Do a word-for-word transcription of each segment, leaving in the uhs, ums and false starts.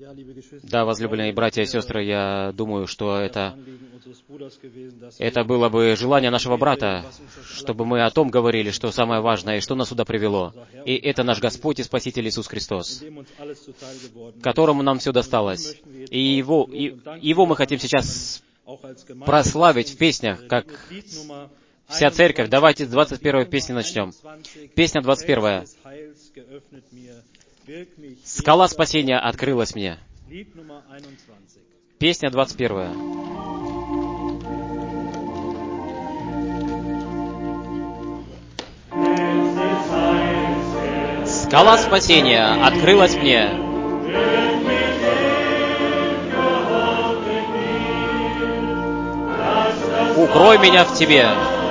Да, возлюбленные братья и сестры, я думаю, что это, это было бы желание нашего брата, чтобы мы о том говорили, что самое важное, и что нас сюда привело. И это наш Господь и Спаситель Иисус Христос, которому нам все досталось. И Его, и, Его мы хотим сейчас прославить в песнях, как вся церковь. Давайте с двадцать первой песни начнем. Песня двадцать первая. «Скала спасения открылась мне». Песня двадцать первая. «Скала спасения открылась мне». Укрой меня в Тебе.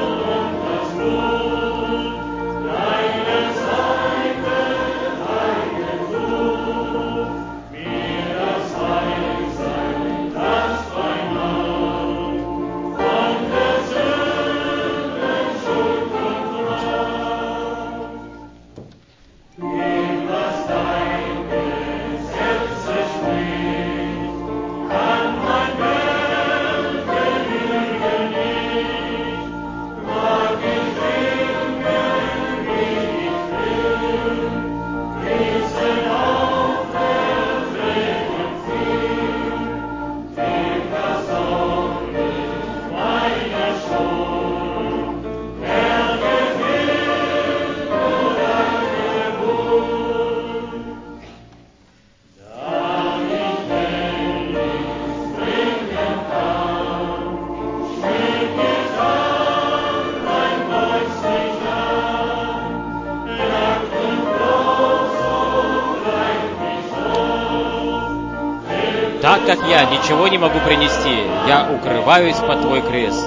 Так как я ничего не могу принести, я укрываюсь под Твой крест.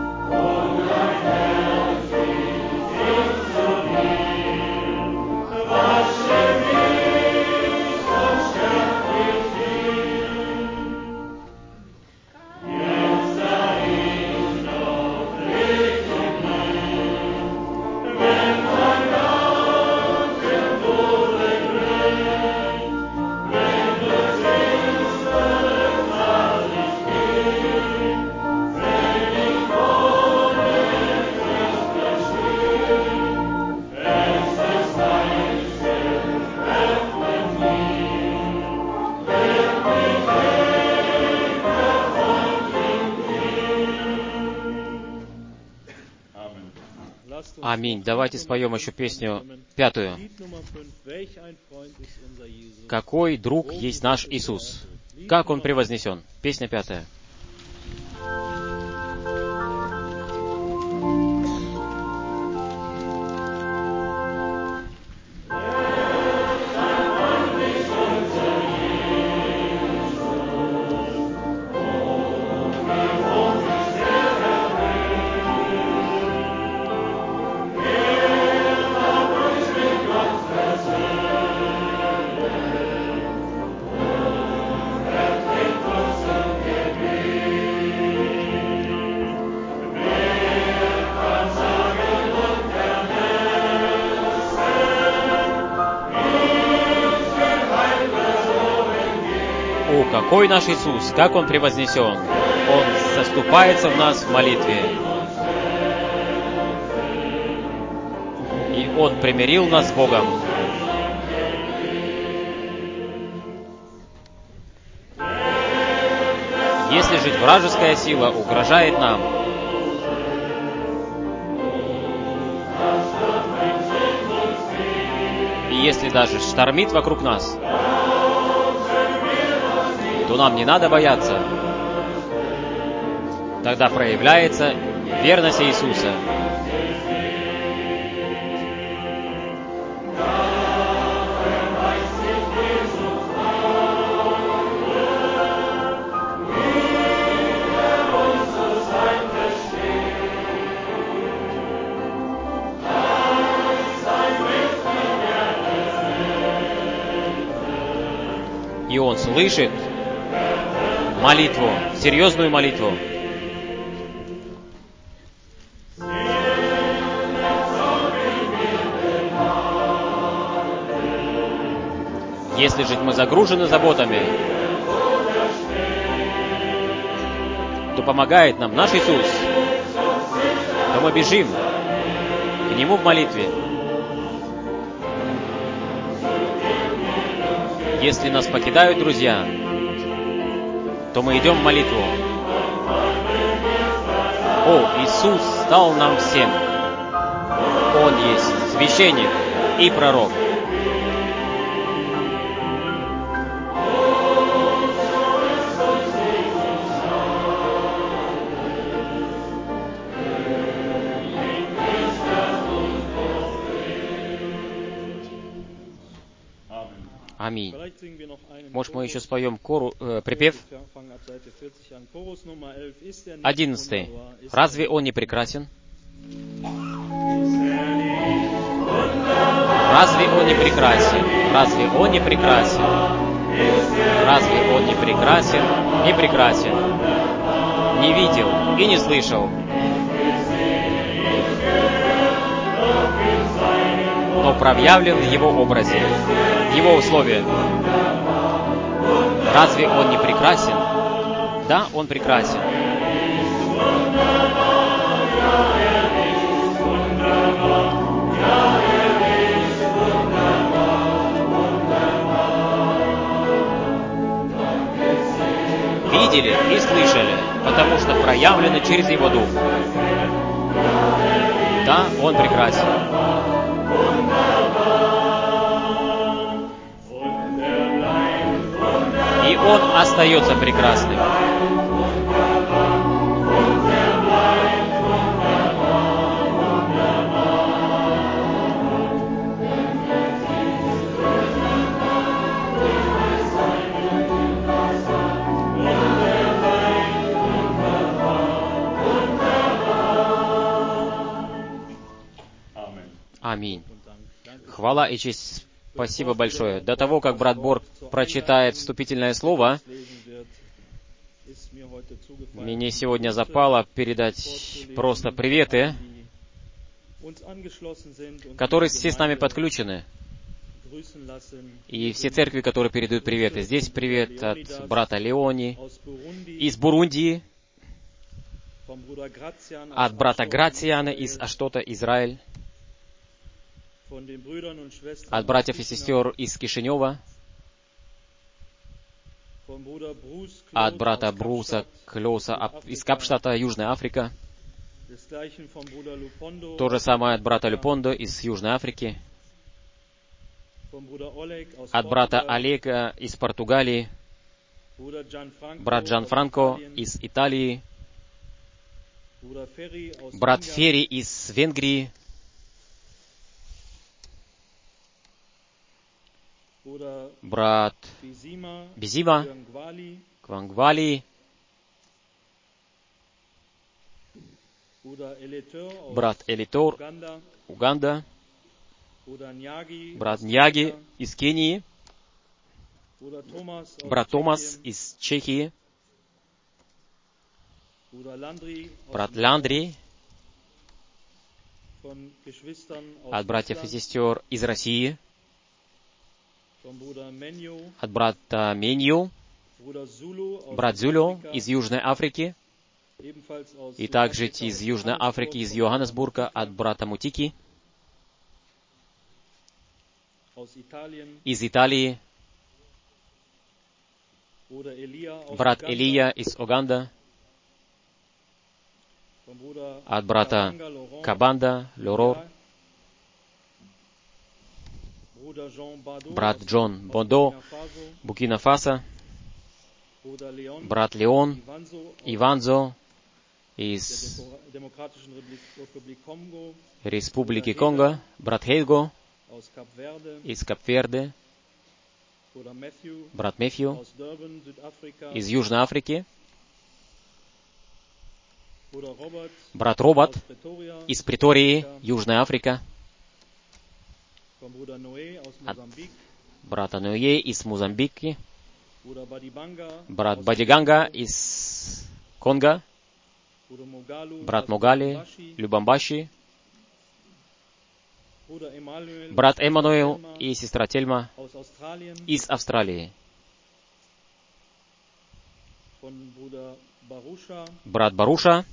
Аминь. Давайте споем еще песню пятую. «Какой друг есть наш Иисус? Как Он превознесен?» Песня пятая. Какой наш Иисус, как Он превознесен! Он заступается в нас в молитве. И Он примирил нас с Богом. Если же вражеская сила угрожает нам, и если даже штормит вокруг нас, то нам не надо бояться. Тогда проявляется верность Иисуса. И Он слышит молитву, серьезную молитву. Если же мы загружены заботами, то помогает нам наш Иисус, то мы бежим к Нему в молитве. Если нас покидают друзья, то мы идем в молитву. О, Иисус стал нам всем. Он есть священник и пророк. Аминь. Может, мы еще споем кору, э, припев? Одиннадцатый. Разве он не прекрасен? Разве он не прекрасен? Разве он не прекрасен? Разве он не прекрасен? Не прекрасен. Не видел и не слышал. Но проявлен в Его образе, в Его условиях. Разве Он не прекрасен? Да, Он прекрасен. Видели и слышали, потому что проявлены через Его Дух. Да, Он прекрасен. И Он остается прекрасным. Аминь. Хвала и честь. Спасибо большое. До того, как брат Борг прочитает вступительное слово, мне сегодня запало передать просто приветы, которые все с нами подключены, и все церкви, которые передают приветы. Здесь привет от брата Леони из Бурундии, от брата Грациана из Аштота, Израиль, от братьев и сестер из Кишинева, от брата Бруса Клёса из Капштата, Южная Африка, то же самое от брата Люпондо из Южной Африки, от брата Олега из Португалии, брат Джан Франко из Италии, брат Ферри из Венгрии, брат Безима, Квангвали, брат Элитор, Уганда, брат Ньяги из Кении, брат Томас из Чехии, брат Ландри от братьев и сестер из России, от брата Менью, брат Зулю из Южной Африки, и также из Южной Африки, из Йоханнесбурга, от брата Мутики, из Италии, брат Элия из Оганда, от брата Кабанда, Лорор, брат Джон Бондо, Буркина-Фасо, брат Леон, Иванзо из Республики Конго, брат Хейго из Кап-Верде, брат Мэфью из Южной Африки, брат Робот из Претории, Южная Африка, от брата Ноэ из Мозамбики, брат Бадиганга из Конго, брат Могали, Любамбаши, брат Эммануил и сестра Тельма из Австралии, брат Баруша,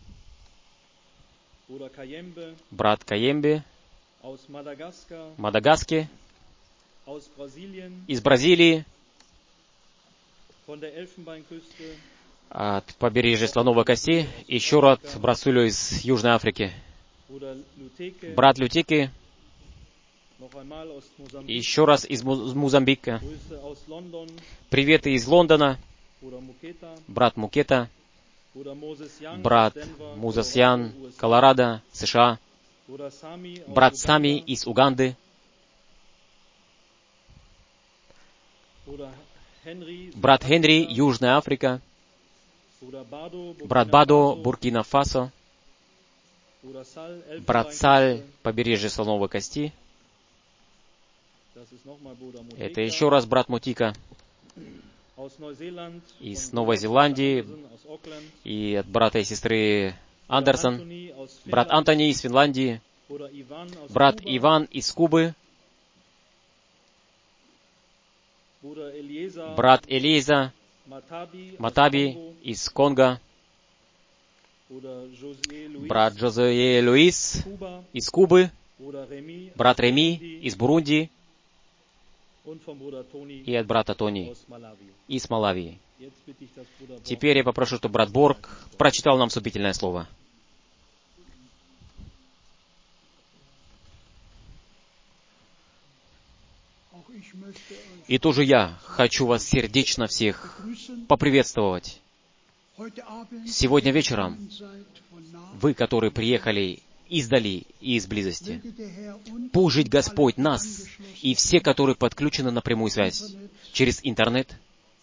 брат Каембе, Мадагаскар, из Бразилии, от побережья Слоновой Кости, еще раз Брасулю из Южной Африки, брат Лютеки, еще раз из Мозамбика, приветы из Лондона, брат Мукета, брат Музасьян, Колорадо, США, брат Сами из Уганды, брат Хенри, Южная Африка, брат Бадо, Буркина-Фасо, брат Саль, побережье Слоновой Кости. Это еще раз брат Мутика из Новой Зеландии, и от брата и сестры Андерсон, брат Антони из Финляндии, брат Иван из Кубы, брат Элиза Матаби из Конго, брат Жозе Луис из Кубы, брат Реми из Бурунди и от брата Тони из Малавии. Теперь я попрошу, чтобы брат Борг прочитал нам вступительное слово. И тоже я хочу вас сердечно всех поприветствовать. Сегодня вечером вы, которые приехали издали и из близости, пусть Господь нас и все, которые подключены на прямую связь через интернет,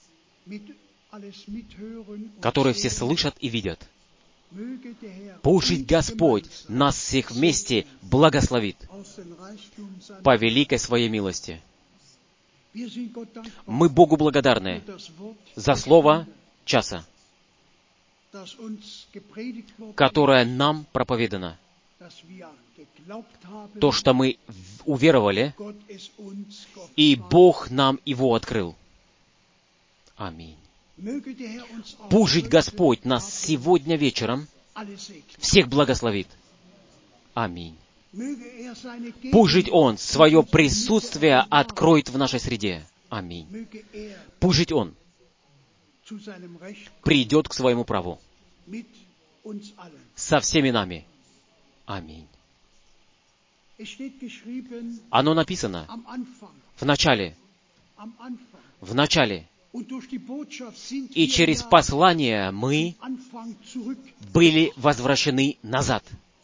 которые все слышат и видят. Пусть Господь нас всех вместе благословит по великой Своей милости. Мы Богу благодарны за слово часа, которое нам проповедано. То, что мы уверовали, и Бог нам его открыл. Аминь. Пусть Господь нас сегодня вечером всех благословит. Аминь. Пусть Он свое присутствие откроет в нашей среде. Аминь. Пусть Он придет к своему праву со всеми нами. Аминь. Оно написано в начале, в начале, и через послание мы были возвращены назад.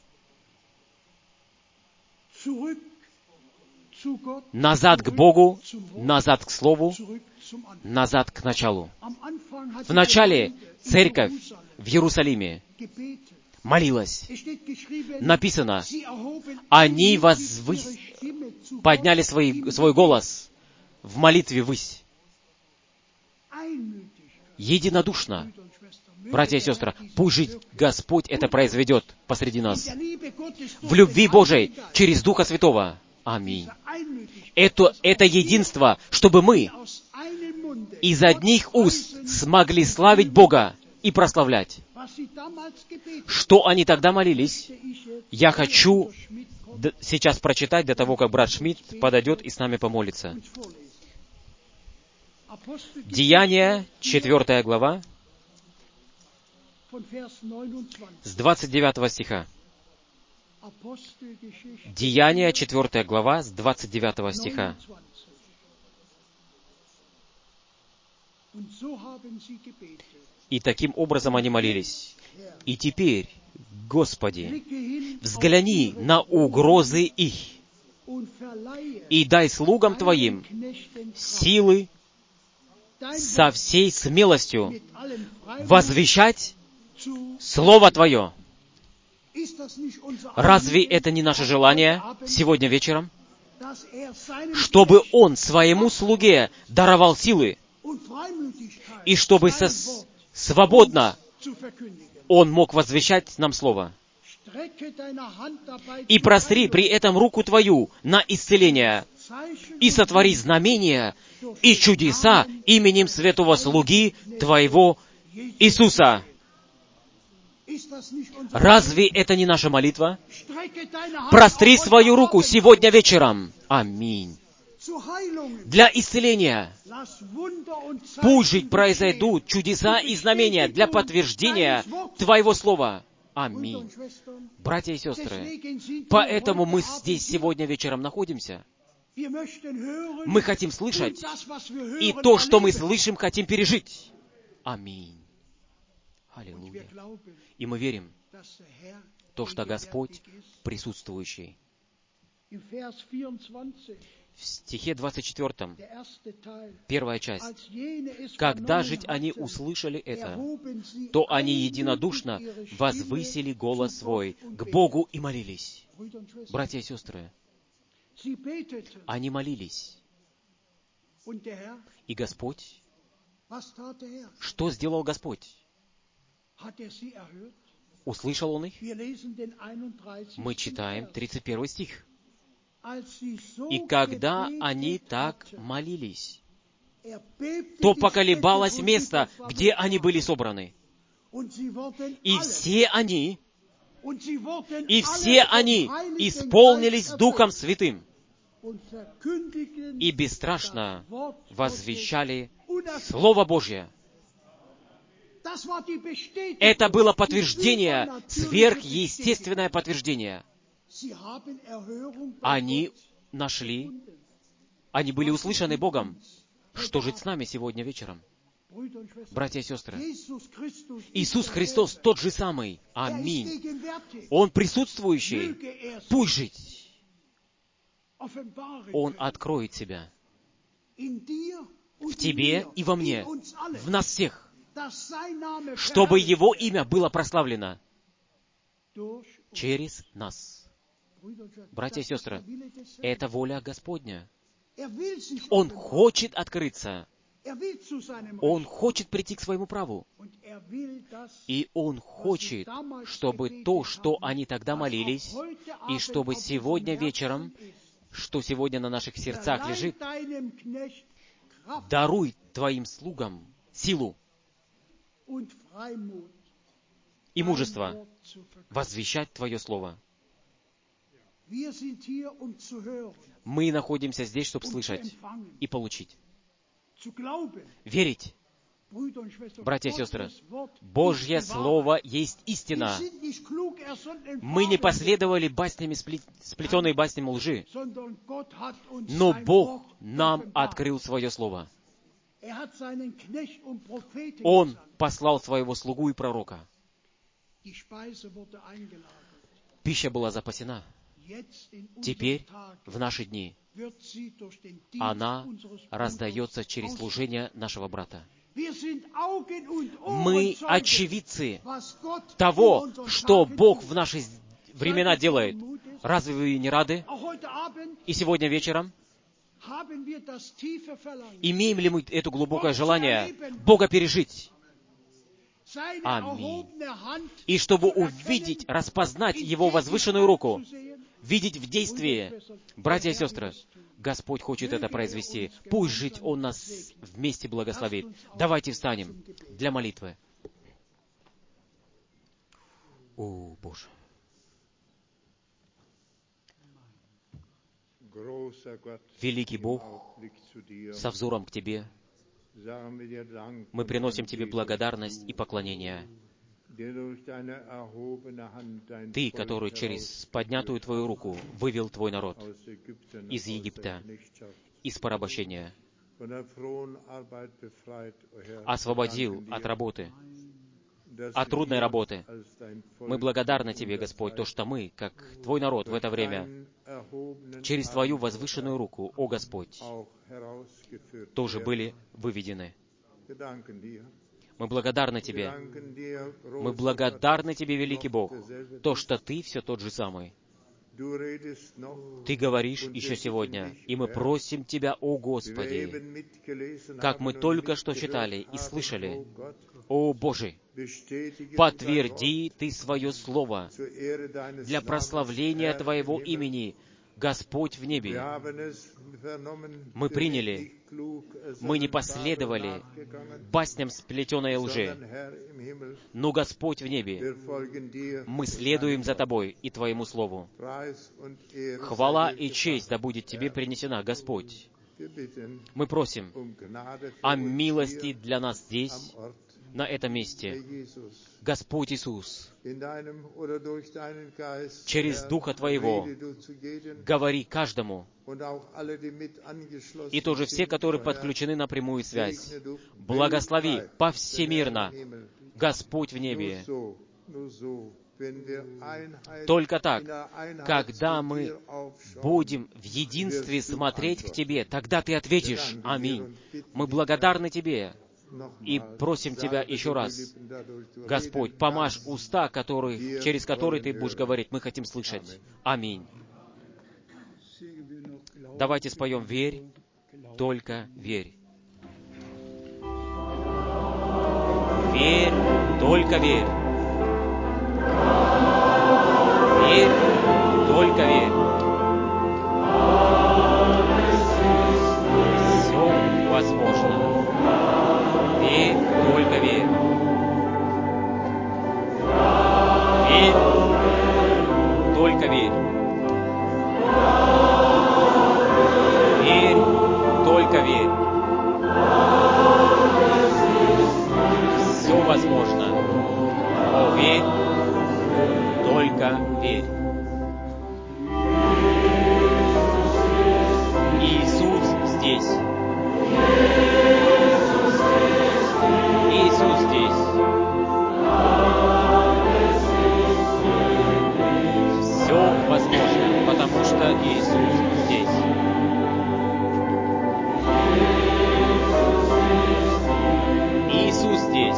Назад к Богу, назад к Слову, назад к началу. В начале церковь в Иерусалиме молилась. Написано, они возвы... подняли свой, свой голос в молитве ввысь. Единодушно, братья и сестры, пусть Господь это произведет посреди нас. В любви Божией, через Духа Святого. Аминь. Это, это единство, чтобы мы из одних уст смогли славить Бога и прославлять. Что они тогда молились, я хочу сейчас прочитать до того, как брат Шмидт подойдет и с нами помолится. Деяния, четвёртая глава, с двадцать девятого стиха. Деяния, четвёртая глава, с двадцать девятого стиха. И таким образом они молились. И теперь, Господи, взгляни на угрозы их, и дай слугам Твоим силы со всей смелостью возвещать Слово Твое. Разве это не наше желание сегодня вечером? Чтобы Он своему слуге даровал силы, и чтобы со- свободно Он мог возвещать нам Слово. и простри при этом руку Твою на исцеление, и сотвори знамения и чудеса именем святого слуги Твоего Иисуса». Разве это не наша молитва? Простри свою руку сегодня вечером. Аминь. Для исцеления. Пусть же произойдут чудеса и знамения для подтверждения Твоего Слова. Аминь. Братья и сестры, поэтому мы здесь сегодня вечером находимся. Мы хотим слышать, и то, что мы слышим, хотим пережить. Аминь. Аллилуйя. И мы верим, то, что Господь присутствующий. В стихе двадцать четвёртом, первая часть. «Когда же они услышали это, то они единодушно возвысили голос свой к Богу и молились». Братья и сестры, они молились. И Господь, что сделал Господь? Услышал Он их? Мы читаем тридцать первый стих. «И когда они так молились, то поколебалось место, где они были собраны. И все они, и все они исполнились Духом Святым и бесстрашно возвещали Слово Божье». Это было подтверждение, сверхъестественное подтверждение. Они нашли, они были услышаны Богом. Что же с нами сегодня вечером? Братья и сестры, Иисус Христос тот же самый. Аминь. Он присутствующий. Пусть жить. Он откроет себя в тебе и во мне, в нас всех, чтобы Его имя было прославлено через нас. Братья и сестры, это воля Господня. Он хочет открыться. Он хочет прийти к своему праву. И Он хочет, чтобы то, что они тогда молились, и чтобы сегодня вечером, что сегодня на наших сердцах лежит, даруй Твоим слугам силу и мужество возвещать Твое Слово. Мы находимся здесь, чтобы слышать и получить. Верить. Братья и сестры, Божье Слово есть истина. Мы не последовали баснями, сплетенной баснями лжи, но Бог нам открыл Свое Слово. Он послал Своего слугу и пророка. Пища была запасена. Теперь, в наши дни, она раздается через служение нашего брата. Мы очевидцы того, что Бог в наши времена делает. Разве вы не рады? И сегодня вечером имеем ли мы это глубокое желание Бога пережить? Аминь. И чтобы увидеть, распознать Его возвышенную руку, видеть в действии, братья и сестры, Господь хочет это произвести. Пусть жить Он нас вместе благословит. Давайте встанем для молитвы. О, Боже! Великий Бог, со взором к Тебе, мы приносим Тебе благодарность и поклонение. Ты, который через поднятую Твою руку вывел Твой народ из Египта, из порабощения, освободил от работы, от трудной работы. Мы благодарны Тебе, Господь, то, что мы, как Твой народ в это время, через Твою возвышенную руку, о Господь, тоже были выведены. Мы благодарны Тебе. Мы благодарны Тебе, великий Бог, то, что Ты все тот же самый. Ты говоришь еще сегодня, и мы просим Тебя, о Господи, как мы только что читали и слышали, о Боже, подтверди Ты свое Слово для прославления Твоего имени, Господь в небе. Мы приняли, мы не последовали басням сплетенной лжи, но Господь в небе, мы следуем за Тобой и Твоему Слову. Хвала и честь да будет Тебе принесена, Господь. Мы просим о милости для нас здесь, на этом месте. Господь Иисус, через Духа Твоего говори каждому, и тоже все, которые подключены на прямую связь. Благослови повсемирно, Господь в небе. Только так, когда мы будем в единстве смотреть к Тебе, тогда Ты ответишь. Аминь. Мы благодарны Тебе и просим Тебя еще раз, Господь, помажь уста, которые, через которые Ты будешь говорить. Мы хотим слышать. Аминь. Давайте споем «Верь, только верь». Верь, только верь. Верь, только верь. Все возможно. Верь, только верь. Верь, только верь. Верь, только верь. Все возможно. О, верь, только верь. Иисус здесь. Иисус здесь. Все возможно, потому что Иисус здесь. Иисус здесь.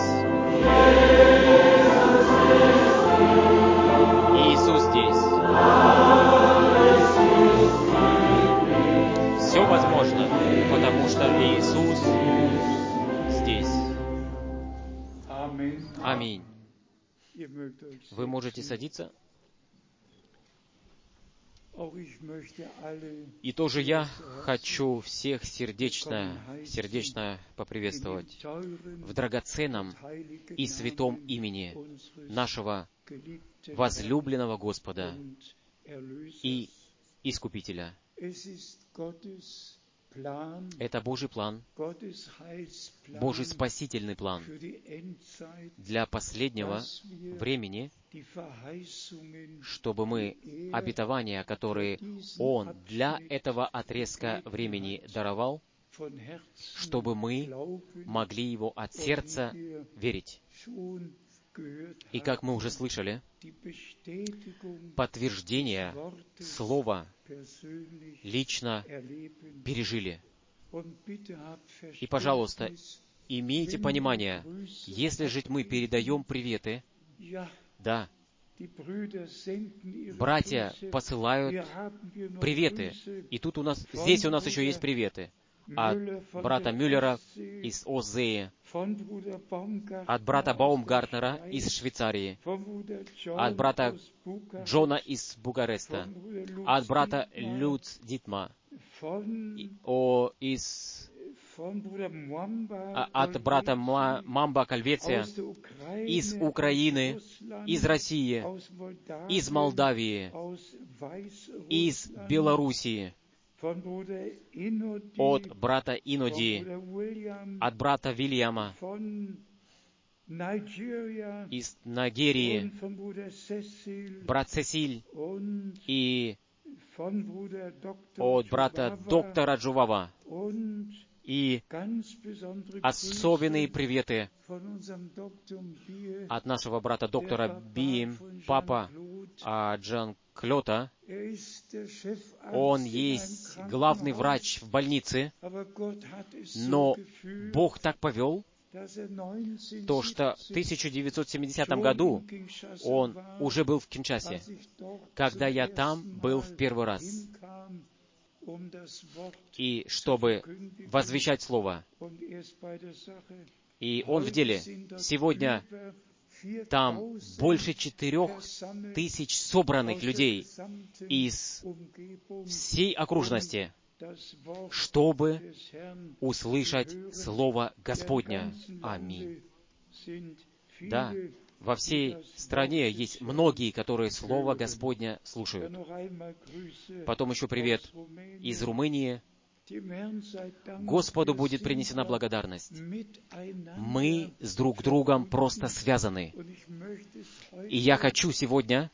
Иисус здесь. Все возможно, потому что Иисус здесь. Аминь. Вы можете садиться. И тоже я хочу всех сердечно, сердечно поприветствовать в драгоценном и святом имени нашего возлюбленного Господа и Искупителя. Это Божий план, Божий спасительный план для последнего времени, чтобы мы обетования, которые Он для этого отрезка времени даровал, чтобы мы могли его от сердца верить. И как мы уже слышали, подтверждение Слова лично пережили. И, пожалуйста, имейте понимание, если же мы передаем приветы, да, братья посылают приветы. И тут у нас, здесь у нас еще есть приветы. От брата Мюллера из Озеи, от брата Баумгартнера из Швейцарии, от брата Джона из Букареста, от брата Люц Дитма, о, из, от брата Мамба Кальвеция, из Украины, из России, из Молдавии, из Белоруссии, от брата Иноди, от брата Вильяма, из Нигерии, брат Сесиль и от брата доктора Джувава. И особенные приветы от нашего брата доктора Би, папа Джан Клёта. Он есть главный врач в больнице, но Бог так повел, то, что в тысяча девятьсот семидесятом году он уже был в Киншасе, когда я там был в первый раз, и чтобы возвещать Слово. И он в деле. Сегодня там больше четырех тысяч собранных людей из всей окружности, чтобы услышать Слово Господня. Аминь. Да, во всей стране есть многие, которые Слово Господня слушают. Потом еще привет из Румынии. Господу будет принесена благодарность. Мы с друг другом просто связаны. И я хочу сегодня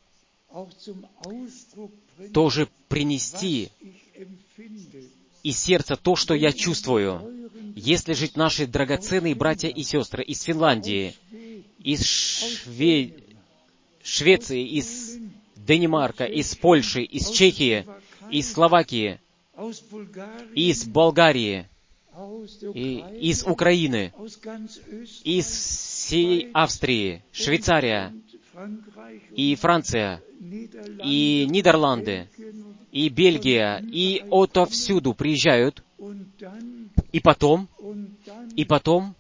тоже принести из сердца то, что я чувствую. Если же наши драгоценные братья и сестры из Финляндии, из Шве... Швеции, из Денмарка, из Польши, из Чехии, из Словакии, из Болгарии, и из Украины, из всей Австрии, Швейцария, и Франция, и Нидерланды, и Бельгия, и отовсюду приезжают, и потом, и потом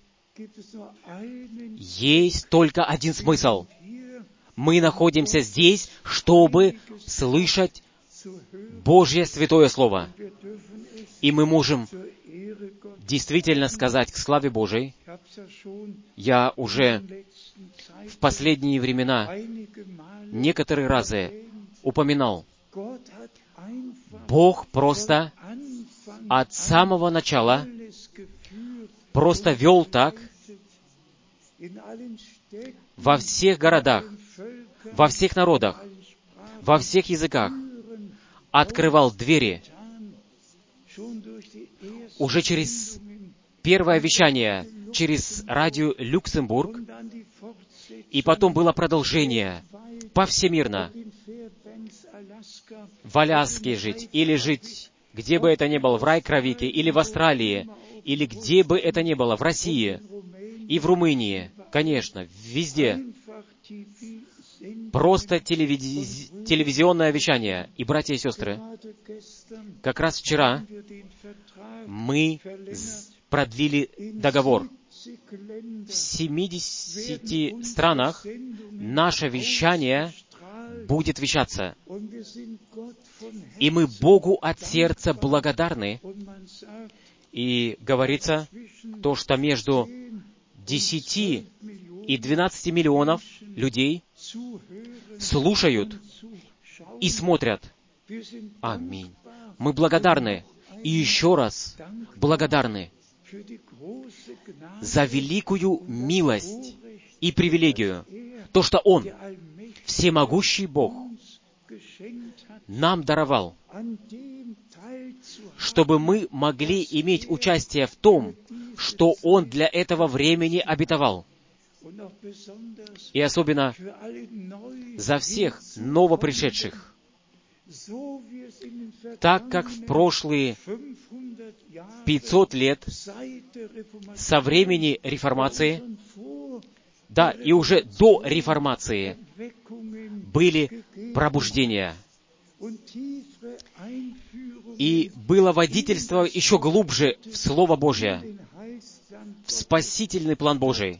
есть только один смысл. Мы находимся здесь, чтобы слышать Божье Святое Слово. И мы можем действительно сказать к славе Божией. Я уже в последние времена некоторые разы упоминал, Бог просто от самого начала просто вел так во всех городах, во всех народах, во всех языках, открывал двери уже через первое вещание, через радио Люксембург, и потом было продолжение повсемирно. В Аляске жить, или жить, где бы это ни было, в Райкравике, или в Австралии, или где бы это ни было, в России, и в Румынии, конечно, везде. Просто телевизи... телевизионное вещание. И, братья и сестры, как раз вчера мы продлили договор. В семидесяти странах наше вещание будет вещаться. И мы Богу от сердца благодарны. И говорится то, что между десяти и двенадцати миллионов людей слушают и смотрят. Аминь. Мы благодарны и еще раз благодарны за великую милость и привилегию, то, что Он, всемогущий Бог, нам даровал, чтобы мы могли иметь участие в том, что Он для этого времени обетовал. И особенно за всех новопришедших. Так как в прошлые пятьсот лет со времени реформации, да, и уже до реформации были пробуждения. И было водительство еще глубже в Слово Божие, в спасительный план Божий.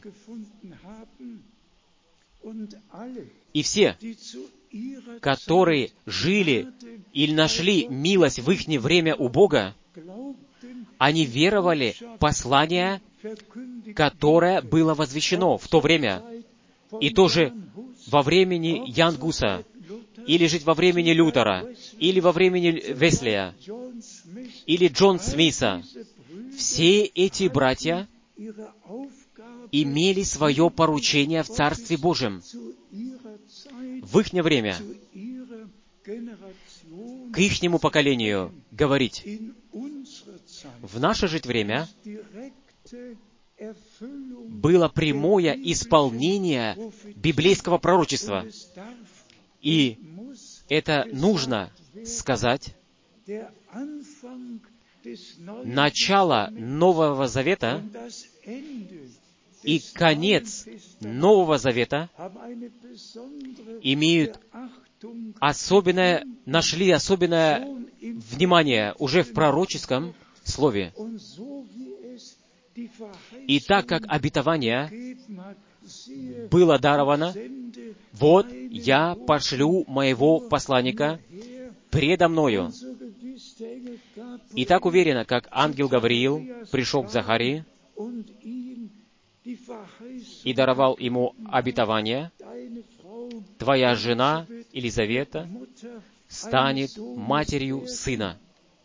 И все, которые жили или нашли милость в ихнее время у Бога, они веровали в послание, которое было возвещено в то время. И тоже во времени Ян Гуса, или жить во времени Лютера, или во времени Веслия, или Джон Смиса. Все эти братья имели свое поручение в Царстве Божьем в ихнее время, к ихнему поколению говорить. В наше же время было прямое исполнение библейского пророчества. И это нужно сказать. начало Нового Завета и конец Нового Завета имеют особенное, нашли особенное внимание уже в пророческом слове. И так как обетование было даровано, вот я пошлю моего посланника предо мною. И так уверенно, как ангел Гавриил пришел к Захарии и даровал ему обетование, твоя жена Елизавета станет матерью сына,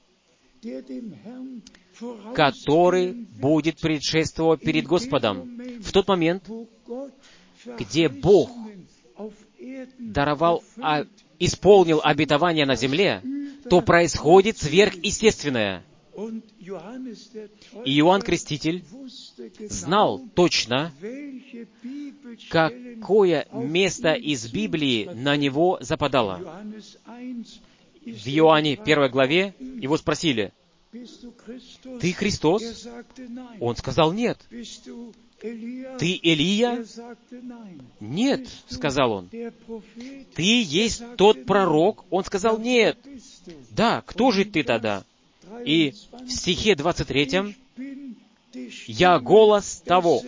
который будет предшествовать перед Господом. В тот момент, где Бог даровал, а, исполнил обетование на земле, то происходит сверхъестественное. И Иоанн Креститель знал точно, какое место из Библии на него западало. В Иоанне первой главе его спросили, «Ты Христос?» Он сказал, «Нет». «Ты Илия?» «Нет», — сказал он. «Ты есть тот пророк?» Он сказал, «Нет». «Да, кто же ты тогда?» И в стихе двадцать третьем «Я голос того,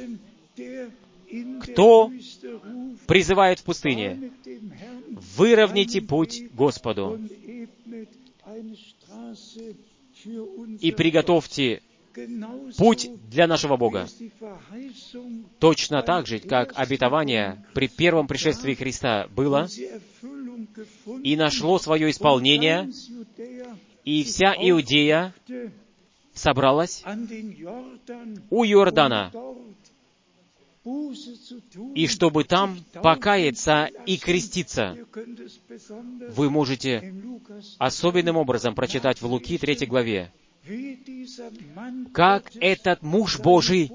кто призывает в пустыне, выровняйте путь Господу и приготовьте путь для нашего Бога». Точно так же, как обетование при первом пришествии Христа было и нашло свое исполнение, и вся Иудея собралась у Иордана, и чтобы там покаяться и креститься. Вы можете особенным образом прочитать в Луки третьей главе, как этот муж Божий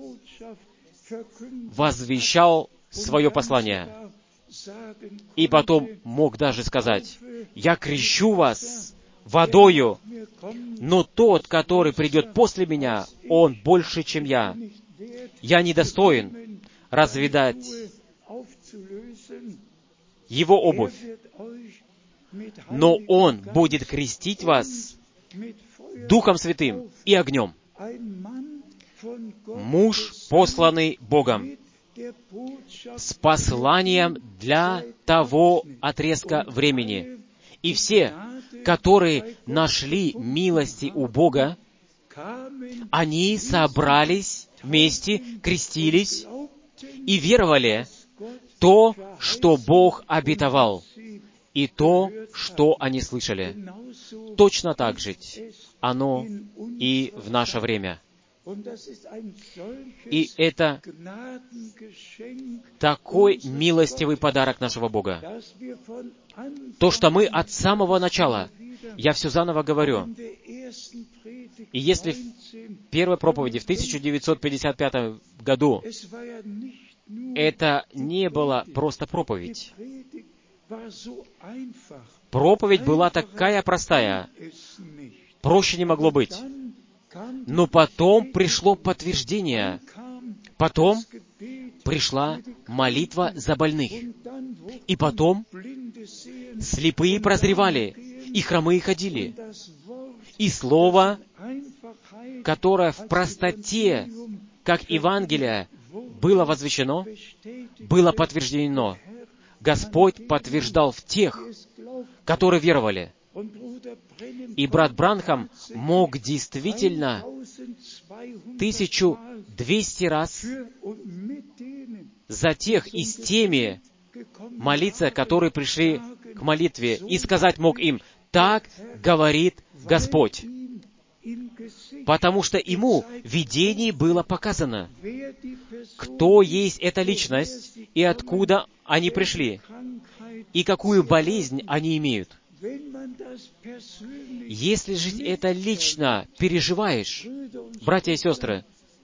возвещал свое послание. И потом мог даже сказать, «Я крещу вас водою, но тот, который придет после меня, он больше, чем я. Я недостоин развидать его обувь, но он будет крестить вас Духом Святым и огнем». Муж, посланный Богом, с посланием для того отрезка времени. И все, которые нашли милости у Бога, они собрались вместе, крестились и веровали то, что Бог обетовал, и то, что они слышали. Точно так же оно и в наше время. И это такой милостивый подарок нашего Бога. То, что мы от самого начала, я все заново говорю, и если в первой проповеди в тысяча девятьсот пятьдесят пятом году это не была просто проповедь, проповедь была такая простая, проще не могло быть. Но потом пришло подтверждение. Потом пришла молитва за больных. И потом слепые прозревали, и хромые ходили. И слово, которое в простоте, как Евангелие, было возвещено, было подтверждено. Господь подтверждал в тех, которые веровали. И брат Бранхам мог действительно тысячу двести раз за тех и с теми молиться, которые пришли к молитве, и сказать мог им, «Так говорит Господь». Потому что ему в видении было показано, кто есть эта личность, и откуда они пришли, и какую болезнь они имеют. Если же это лично переживаешь, братья и сестры,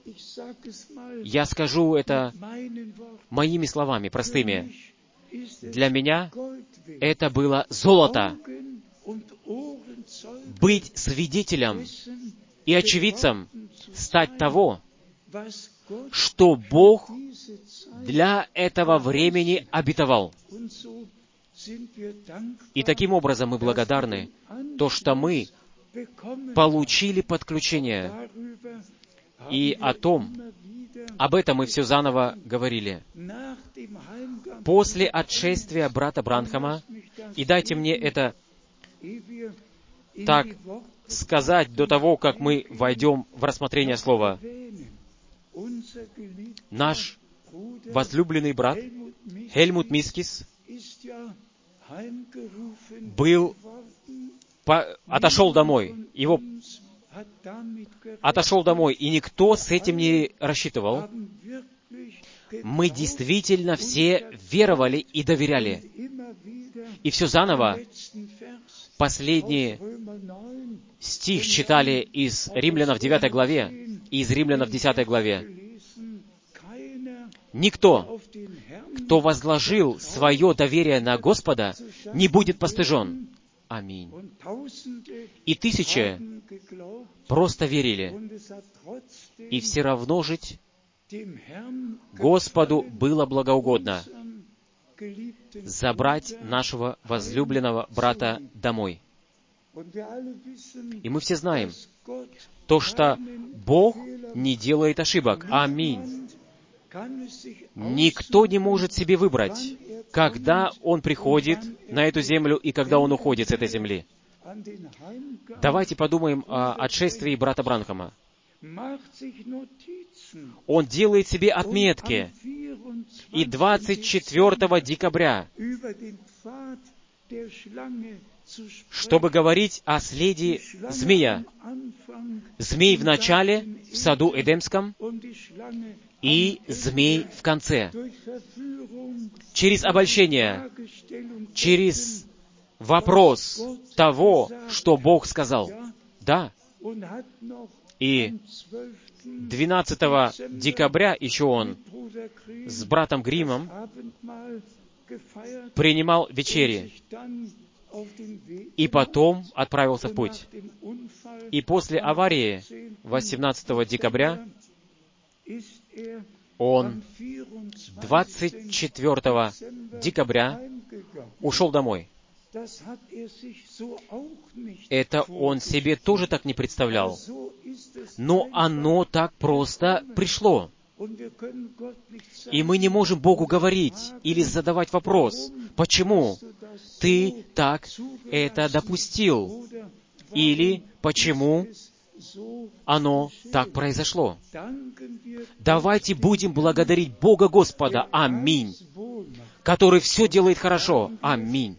я скажу это моими словами, простыми. Для меня это было золото. Быть свидетелем и очевидцем стать того, что Бог для этого времени обетовал. И таким образом мы благодарны, то, что мы получили подключение. И о том, об этом мы все заново говорили. После отшествия брата Бранхама, и дайте мне это так сказать до того, как мы войдем в рассмотрение слова. Наш возлюбленный брат Хельмут Мискис был, по, отошел домой. Его отошел домой, и никто с этим не рассчитывал. Мы действительно все веровали и доверяли. И все заново. Последний стих читали из Римлянов девятой главе и из Римлянов десятой главе. Никто, кто возложил свое доверие на Господа, не будет постыжен. Аминь. И тысячи просто верили. И все равно жить Господу было благоугодно забрать нашего возлюбленного брата домой. И мы все знаем, то, что Бог не делает ошибок. Аминь. Никто не может себе выбрать, когда Он приходит на эту землю и когда Он уходит с этой земли. Давайте подумаем о отшествии брата Бранхама. Он делает себе отметки. И двадцать четвёртого декабря, чтобы говорить о следе змея. Змей в начале, в саду Эдемском, и змей в конце. Через обольщение, через вопрос того, что Бог сказал. Да. И двенадцатого декабря еще он с братом Гримом принимал вечери. И потом отправился в путь. И после аварии восемнадцатого декабря он двадцать четвёртого декабря ушел домой. Это он себе тоже так не представлял. Но оно так просто пришло. И мы не можем Богу говорить или задавать вопрос, почему ты так это допустил, или почему оно так произошло. Давайте будем благодарить Бога Господа, аминь, который все делает хорошо, аминь.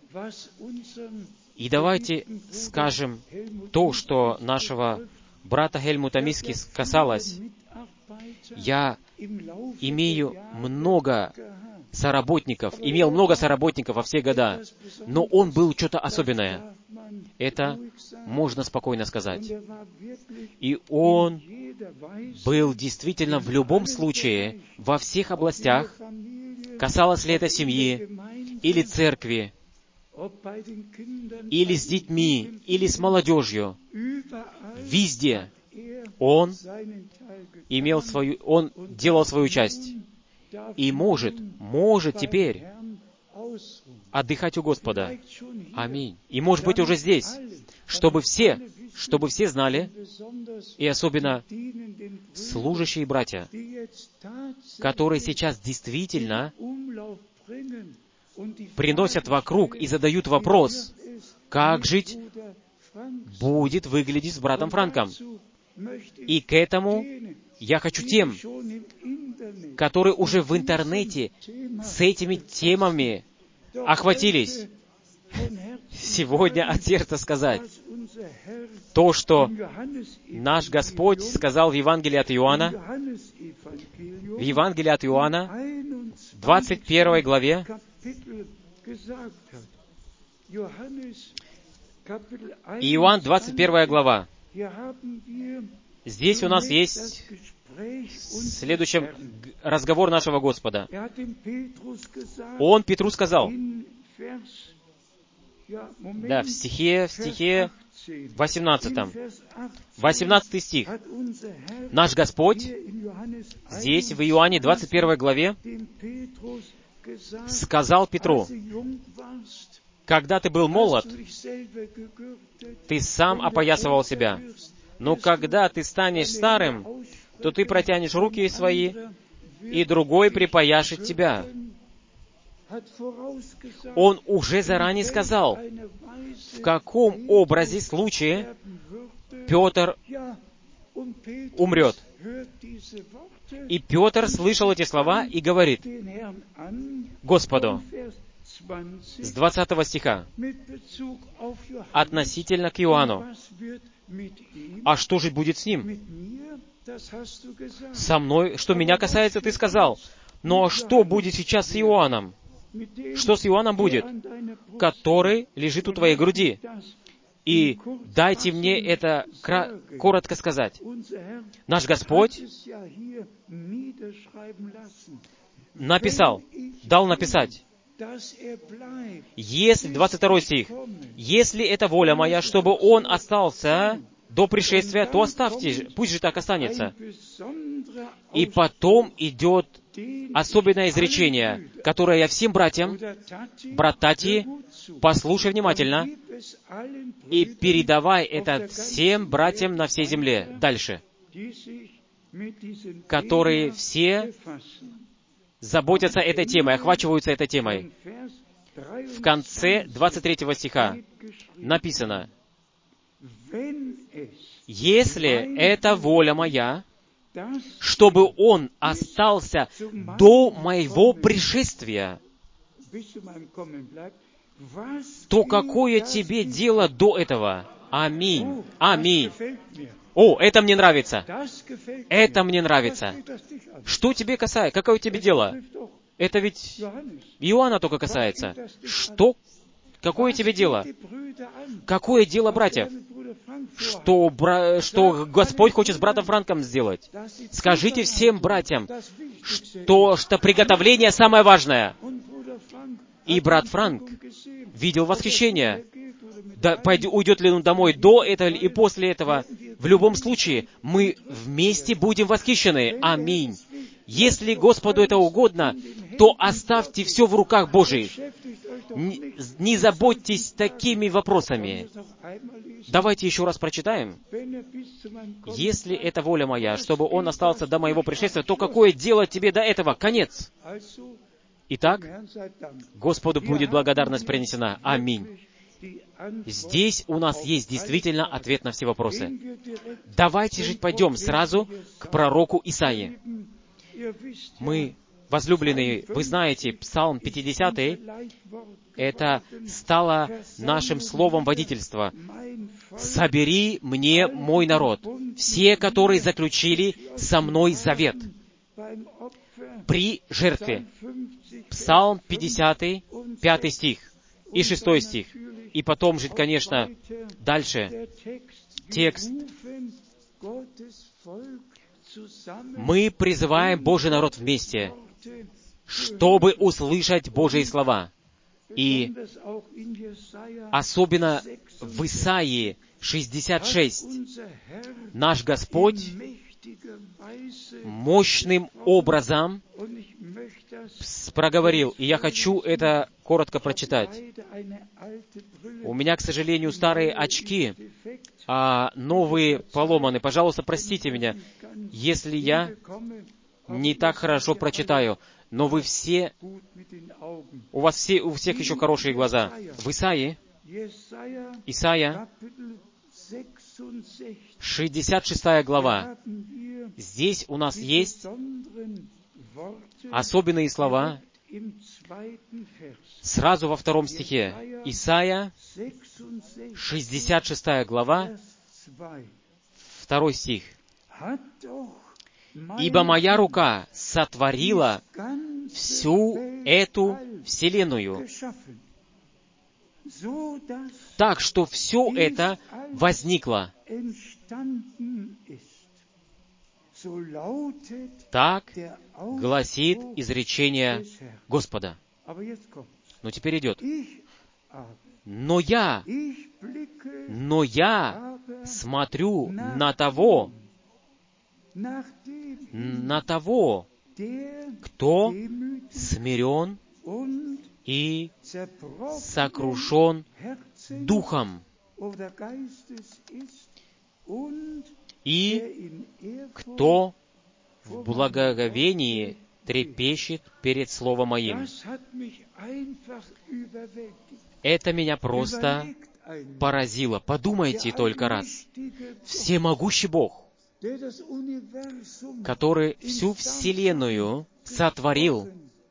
И давайте скажем то, что нашего брата Хельмута Мискис касалось. Я имею много соработников, имел много соработников во все года, но он был что-то особенное. Это можно спокойно сказать. И он был действительно в любом случае, во всех областях, касалось ли это семьи, или церкви, или с детьми, или с молодежью, везде он имел свою, он делал свою часть. И может, может теперь отдыхать у Господа. Аминь. И может быть уже здесь, чтобы все, чтобы все знали, и особенно служащие братья, которые сейчас действительно приносят вокруг и задают вопрос, как жить будет выглядеть с братом Франком. И к этому я хочу тем, которые уже в интернете с этими темами охватились, сегодня от сердца сказать то, что наш Господь сказал в Евангелии от Иоанна, в Евангелии от Иоанна, двадцать первой главе, Иоанн, двадцать первая глава. Здесь у нас есть следующий разговор нашего Господа. Он Петру сказал, да, в стихе, в стихе восемнадцатом. восемнадцатый стих. Наш Господь здесь, в Иоанне двадцать первой главе, сказал Петру: «Когда ты был молод, ты сам опоясывал себя. Но когда ты станешь старым, то ты протянешь руки свои, и другой припояшет тебя». Он уже заранее сказал, в каком образе, случае Петр умрет. И Петр слышал эти слова и говорит Господу с двадцатого стиха относительно к Иоанну: «А что же будет с ним? Со мной, что меня касается, ты сказал. Но что будет сейчас с Иоанном? Что с Иоанном будет, который лежит у твоей груди? И дайте мне это кра- коротко сказать». Наш Господь написал, дал написать, если, двадцать второй стих, «Если это воля моя, чтобы он остался до пришествия, то оставьте, пусть же так останется». И потом идет особенное изречение, которое я всем братьям, брат Тати, послушай внимательно и передавай это всем братьям на всей земле дальше, которые все заботятся этой темой, охвачиваются этой темой. В конце двадцать третьего стиха написано: «Если это воля моя, чтобы он остался до моего пришествия, то какое тебе дело до этого?» Аминь. Аминь. О, это мне нравится. Это мне нравится. Что тебе касается? Какое тебе дело? Это ведь Иоанна только касается. Что? Какое тебе дело? Какое дело братьев? Что, бра... что Господь хочет с братом Франком сделать? Скажите всем братьям, что, что приготовление самое важное. И брат Франк видел восхищение. Да, пойдет, уйдет ли он домой до этого и после этого. В любом случае, мы вместе будем восхищены. Аминь. Если Господу это угодно, то оставьте все в руках Божьих. Не, не заботьтесь такими вопросами. Давайте еще раз прочитаем. «Если это воля моя, чтобы он остался до моего пришествия, то какое дело тебе до этого?» Конец. Итак, Господу будет благодарность принесена. Аминь. Здесь у нас есть действительно ответ на все вопросы. Давайте же пойдем сразу к пророку Исаии. Мы, возлюбленные, вы знаете, Псалм пятидесятый, это стало нашим словом водительства. «Собери мне мой народ, все, которые заключили со мной завет» при жертве. Псалм пятидесятый, пятый стих и шестой стих. И потом же, конечно, дальше текст. Мы призываем Божий народ вместе, чтобы услышать Божьи слова. И особенно в Исаии шестьдесят шесть наш Господь мощным образом проговорил, и я хочу это коротко прочитать. У меня, к сожалению, старые очки, а новые поломаны. Пожалуйста, простите меня, если я не так хорошо прочитаю, но вы все, у вас все, у всех еще хорошие глаза. В Исаии, Исайя, шестьдесят шестая глава. Здесь у нас есть особенные слова сразу во втором стихе. Исайя, шестьдесят шестая глава, второй стих. «Ибо моя рука сотворила всю эту вселенную, так что все это возникло». Так гласит изречение Господа. Но теперь идет. «Но я Но я смотрю на того, на того, кто смирен и сокрушен духом, и кто в благоговении трепещет перед Словом Моим. Это меня просто поразило. Подумайте только раз. Всемогущий Бог, который всю Вселенную сотворил,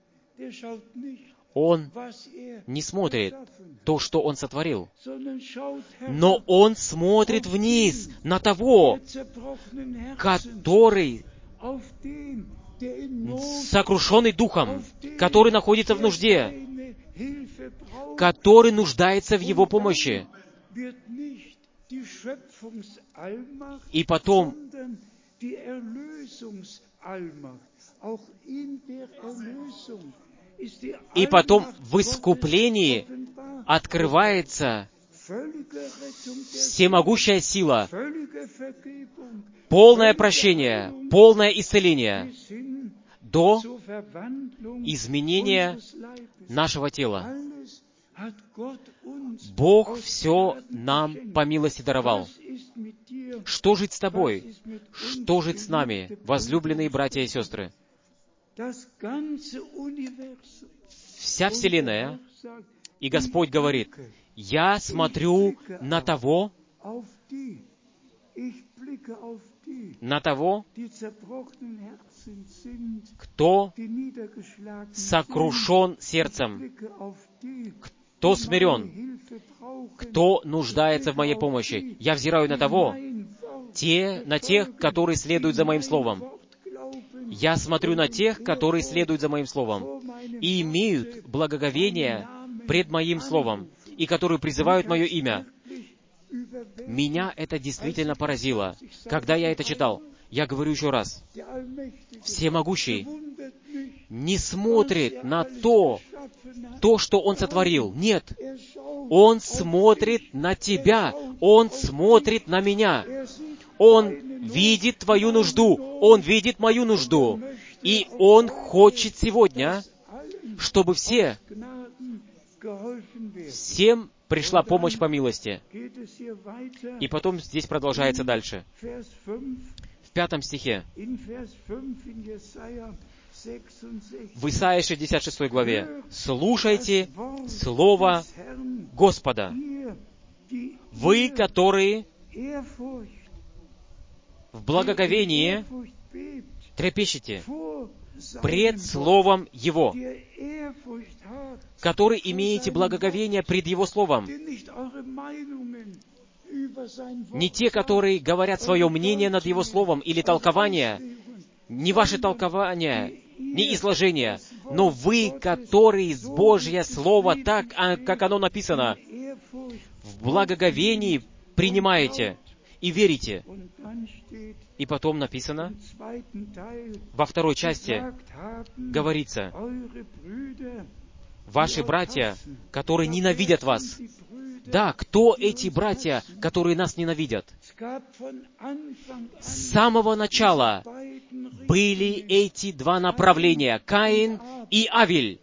Он не смотрит то, что Он сотворил, но Он смотрит вниз на того, который сокрушенный духом, который находится в нужде, который нуждается в Его помощи. И потом И потом в искуплении открывается всемогущая сила, полное прощение, полное исцеление до изменения нашего тела. Бог все нам по милости даровал. Что жить с тобой? Что жить с нами, возлюбленные братья и сестры? Вся Вселенная, и Господь говорит, «Я смотрю на того, на того, кто сокрушен сердцем, кто смирен, кто нуждается в моей помощи. Я взираю на того, те, на тех, которые следуют за моим словом. Я смотрю на тех, которые следуют за моим словом и имеют благоговение пред моим словом, и которые призывают мое имя». Меня это действительно поразило, когда я это читал. Я говорю еще раз, Всемогущий не смотрит на то, то, что Он сотворил. Нет, Он смотрит на тебя, Он смотрит на меня. Он видит твою нужду, Он видит мою нужду. И Он хочет сегодня, чтобы все, всем пришла помощь по милости. И потом здесь продолжается дальше. В пятом стихе, в Исаии шестьдесят шестой главе, «Слушайте слово Господа, вы, которые в благоговении трепещете пред Словом Его, который имеете благоговение пред Его Словом». Не те, которые говорят свое мнение над Его Словом или толкование, не ваше толкование, не изложение, но вы, которые Божье Слово так, как оно написано, в благоговении принимаете и верите. И потом написано, во второй части говорится, «Ваши братья, которые ненавидят вас». Да, кто эти братья, которые нас ненавидят? С самого начала были эти два направления, Каин и Авель.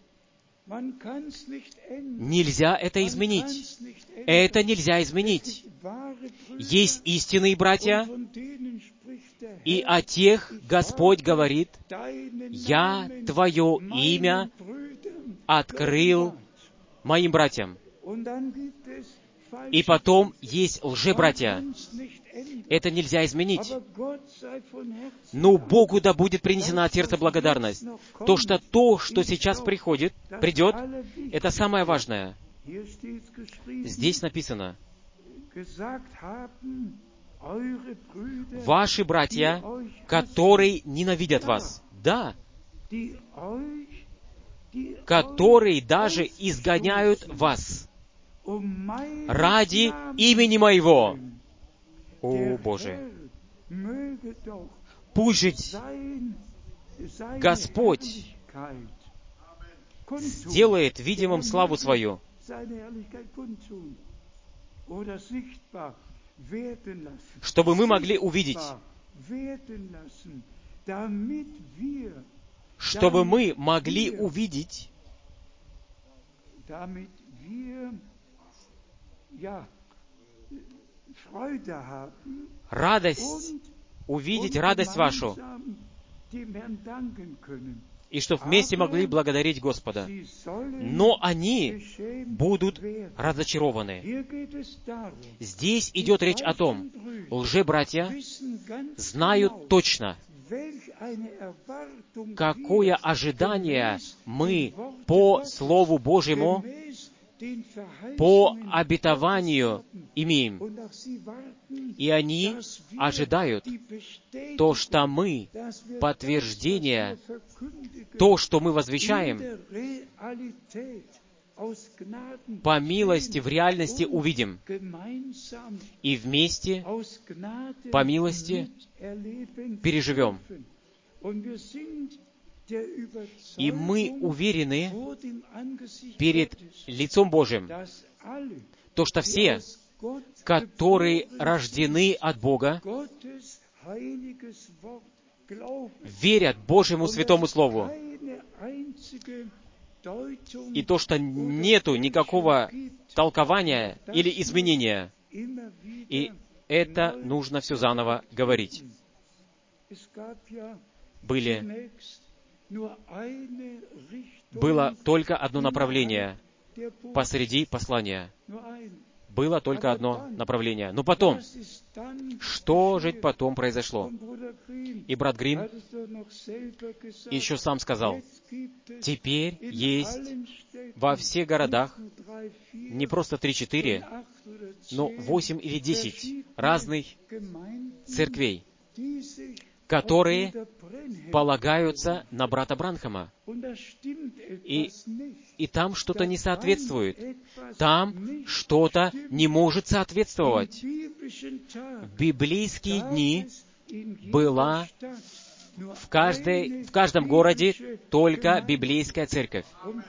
Нельзя это изменить. Это нельзя изменить. Есть истинные братья, и о тех Господь говорит, «Я Твое имя открыл моим братьям». И потом есть лжебратья. Это нельзя изменить. Но Богу да будет принесена от сердца благодарность. То, что то, что сейчас приходит, придет, это самое важное. Здесь написано, «Ваши братья, которые ненавидят вас». Да. Которые даже изгоняют вас ради имени Моего. О, Боже! Пусть же Господь сделает видимым славу Свою. чтобы мы могли увидеть, чтобы мы могли увидеть, радость, увидеть радость вашу, и чтобы вместе могли благодарить Господа. Но они будут разочарованы. Здесь идет речь о том, лжебратья знают точно, какое ожидание мы по Слову Божьему, по обетованию имеем. И они ожидают то, что мы, подтверждение, то, что мы возвещаем, по милости в реальности увидим. И вместе, по милости, переживем. И мы уверены перед лицом Божьим, то, что все, которые рождены от Бога, верят Божьему Святому Слову. И то, что нету никакого толкования или изменения. И это нужно все заново говорить. Были, было только одно направление посреди послания. Было только одно направление. Но потом, что же потом произошло? И брат Грим еще сам сказал, теперь есть во всех городах не просто три-четыре, но восемь или десять разных церквей, которые полагаются на брата Бранхама. И, и там что-то не соответствует. Там что-то не может соответствовать. В библейские дни была в, каждой, в каждом городе только библейская церковь.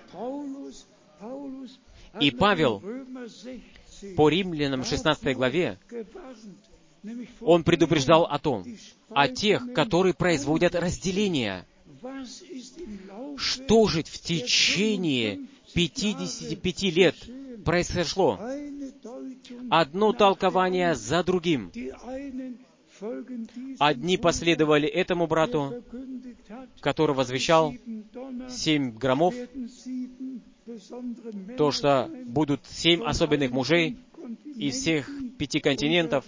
И Павел по Римлянам шестнадцатой главе, он предупреждал о том, о тех, которые производят разделение. Что же в течение пятидесяти пяти лет произошло? Одно толкование за другим. Одни последовали этому брату, который возвещал семь громов, то, что будут семь особенных мужей из всех пяти континентов,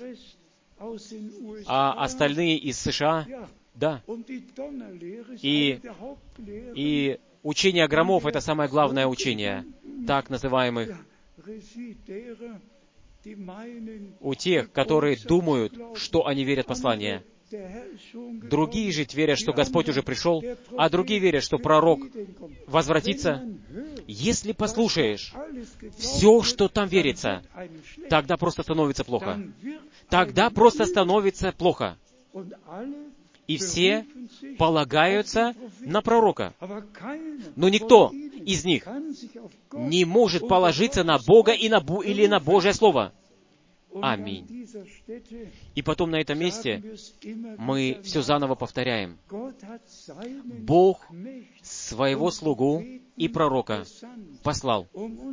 а остальные из США, да. И, и учение громов — это самое главное учение, так называемых, у тех, которые думают, что они верят в послание. Другие же верят, что Господь уже пришел, а другие верят, что пророк возвратится. Если послушаешь все, что там верится, тогда просто становится плохо. Тогда просто становится плохо. И все полагаются на пророка. Но никто из них не может положиться на Бога и на, или на Божье Слово. Аминь. И потом на этом месте мы все заново повторяем. Бог своего слугу и пророка послал,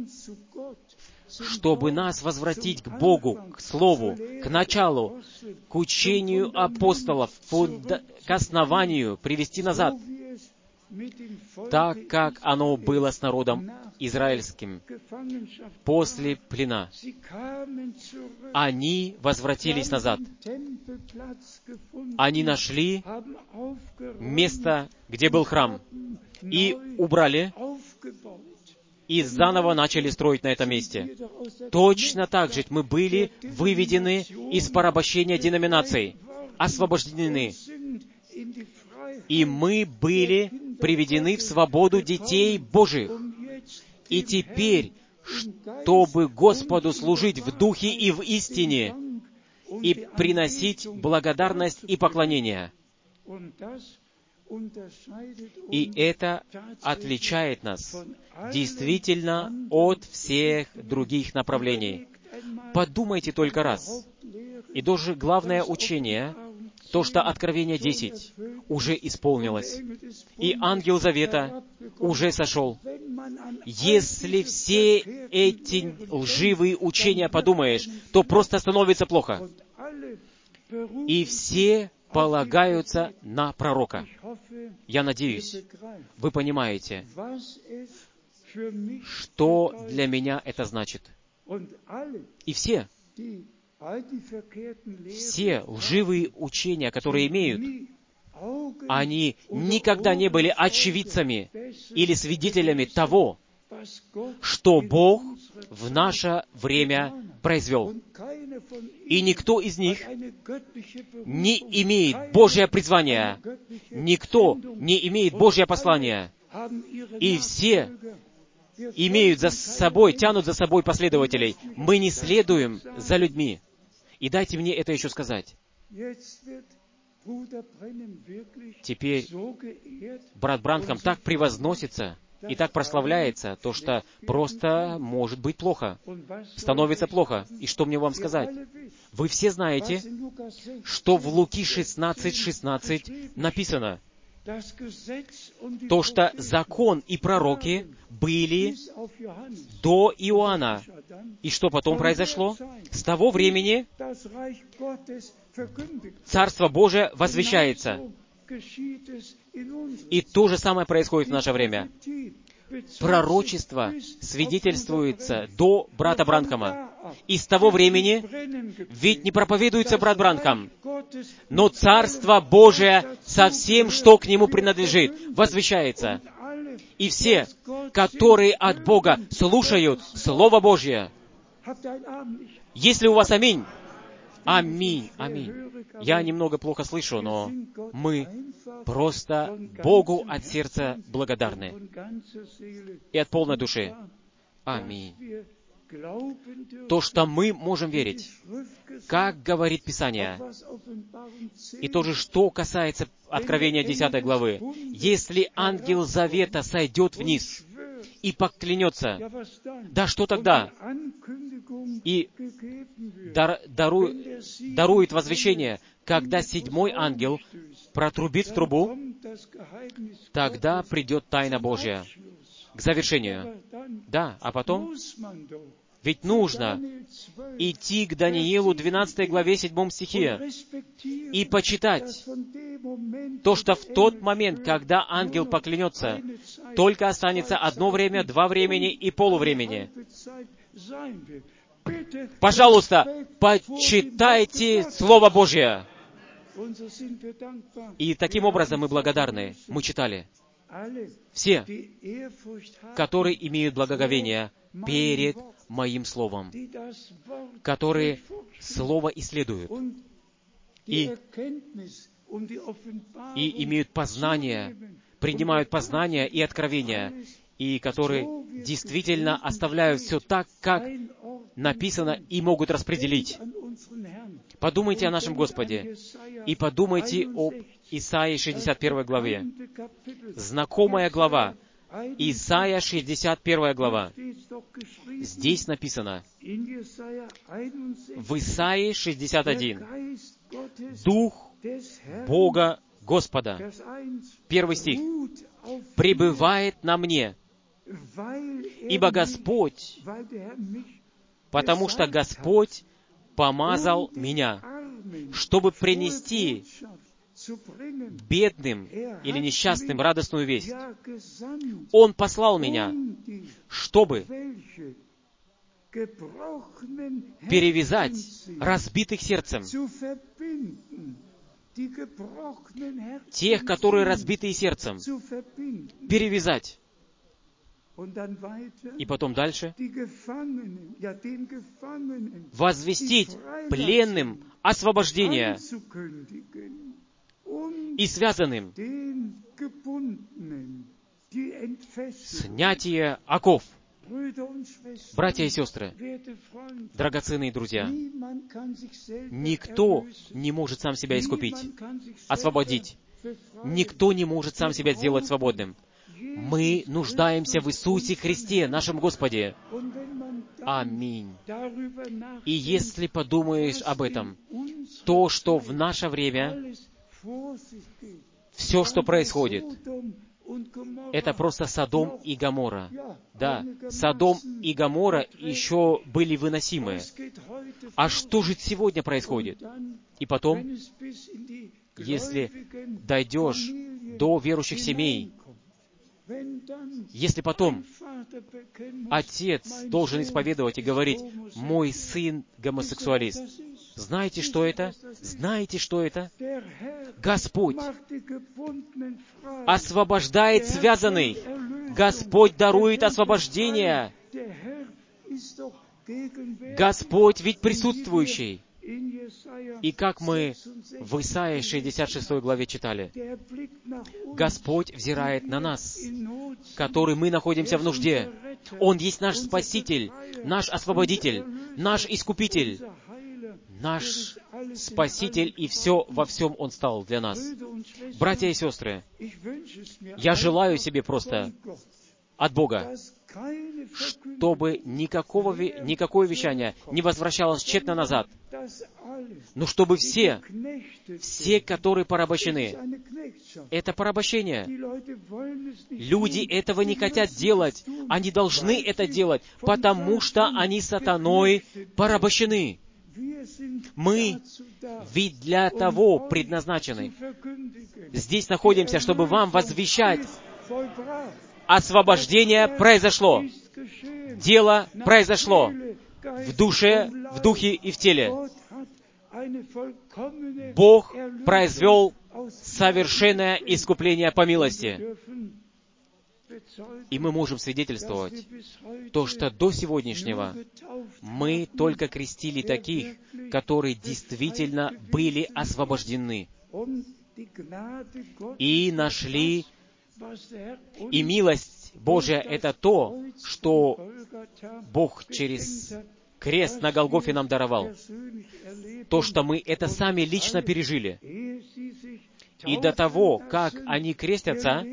чтобы нас возвратить к Богу, к Слову, к началу, к учению апостолов, к основанию, привести назад, так как оно было с народом израильским после плена. Они возвратились назад. Они нашли место, где был храм, и убрали, и заново начали строить на этом месте. Точно так же мы были выведены из порабощения деноминаций, освобождены. И мы были приведены в свободу детей Божьих. И теперь, чтобы Господу служить в духе и в истине, и приносить благодарность и поклонение. И это отличает нас действительно от всех других направлений. Подумайте только раз. И даже главное учение, то, что Откровение десять уже исполнилось, и ангел завета уже сошел. Если все эти лживые учения подумаешь, то просто становится плохо. И все полагаются на пророка. Я надеюсь, вы понимаете, что для меня это значит. И все, все лживые учения, которые имеют, они никогда не были очевидцами или свидетелями того, что Бог в наше время произвел. И никто из них не имеет Божье призвание, никто не имеет Божье послание. И все имеют за собой, тянут за собой последователей. Мы не следуем за людьми. И дайте мне это еще сказать. Теперь брат Бранхам так превозносится и так прославляется, то что просто может быть плохо. Становится плохо. И что мне вам сказать? Вы все знаете, что в Луки шестнадцать шестнадцать написано, то, что закон и пророки были до Иоанна. И что потом произошло? С того времени Царство Божие возвещается. И то же самое происходит в наше время. Пророчество свидетельствуется до брата Бранхама. И с того времени, ведь не проповедуется брат Бранхам, но Царство Божие со всем, что к нему принадлежит, возвещается. И все, которые от Бога слушают Слово Божье, если у вас аминь, аминь, аминь. Я немного плохо слышу, но мы просто Богу от сердца благодарны. И от полной души. Аминь. То, что мы можем верить, как говорит Писание. И то же, что касается Откровения десятой главы. Если ангел завета сойдет вниз и поклянется, да что тогда? И дар, дару, дарует возвещение, когда седьмой ангел протрубит в трубу, тогда придет тайна Божья к завершению. Да, а потом, ведь нужно идти к Даниилу двенадцатой главе седьмом стихе и почитать то, что в тот момент, когда ангел поклянется, только останется одно время, два времени и полувремени. Пожалуйста, почитайте Слово Божье. И таким образом мы благодарны. Мы читали. Все, которые имеют благоговение перед Моим Словом, которые Слово исследуют и, и имеют познание, принимают познание и откровение, и которые действительно оставляют все так, как написано, и могут распределить. Подумайте о нашем Господе и подумайте об Исаии шестьдесят первой главе. Знакомая глава. Исайя шестьдесят первая глава. Здесь написано, в Исаии шестьдесят один, «Дух Бога Господа», первый стих, «пребывает на мне, ибо Господь, потому что Господь помазал меня, чтобы принести бедным или несчастным радостную весть. Он послал меня, чтобы перевязать разбитых сердцем, тех, которые разбитые сердцем, перевязать. И потом дальше. Возвестить пленным освобождение и связанным снятие оков. Братья и сестры, драгоценные друзья, никто не может сам себя искупить, освободить. Никто не может сам себя сделать свободным. Мы нуждаемся в Иисусе Христе, нашем Господе. Аминь. И если подумаешь об этом, то, что в наше время все, что происходит, это просто Содом и Гоморра. Да, Содом и Гоморра еще были выносимы. А что же сегодня происходит? И потом, если дойдешь до верующих семей, если потом отец должен исповедовать и говорить: «Мой сын гомосексуалист», знаете, что это? Знаете, что это? Господь освобождает связанный. Господь дарует освобождение. Господь ведь присутствующий. И как мы в Исаии шестьдесят шестой главе читали, Господь взирает на нас, которые мы находимся в нужде. Он есть наш Спаситель, наш Освободитель, наш Искупитель, наш Спаситель, и все во всем Он стал для нас. Братья и сестры, я желаю себе просто от Бога, чтобы никакого, никакое вещание не возвращалось тщетно назад, но чтобы все, все, которые порабощены, это порабощение. Люди этого не хотят делать. Они должны это делать, потому что они сатаной порабощены. Мы ведь для того предназначены. Здесь находимся, чтобы вам возвещать: освобождение произошло. Дело произошло в душе, в духе и в теле. Бог произвел совершенное искупление по милости. И мы можем свидетельствовать то, что до сегодняшнего мы только крестили таких, которые действительно были освобождены и нашли. И милость Божья — это то, что Бог через крест на Голгофе нам даровал. То, что мы это сами лично пережили. И до того, как они крестятся,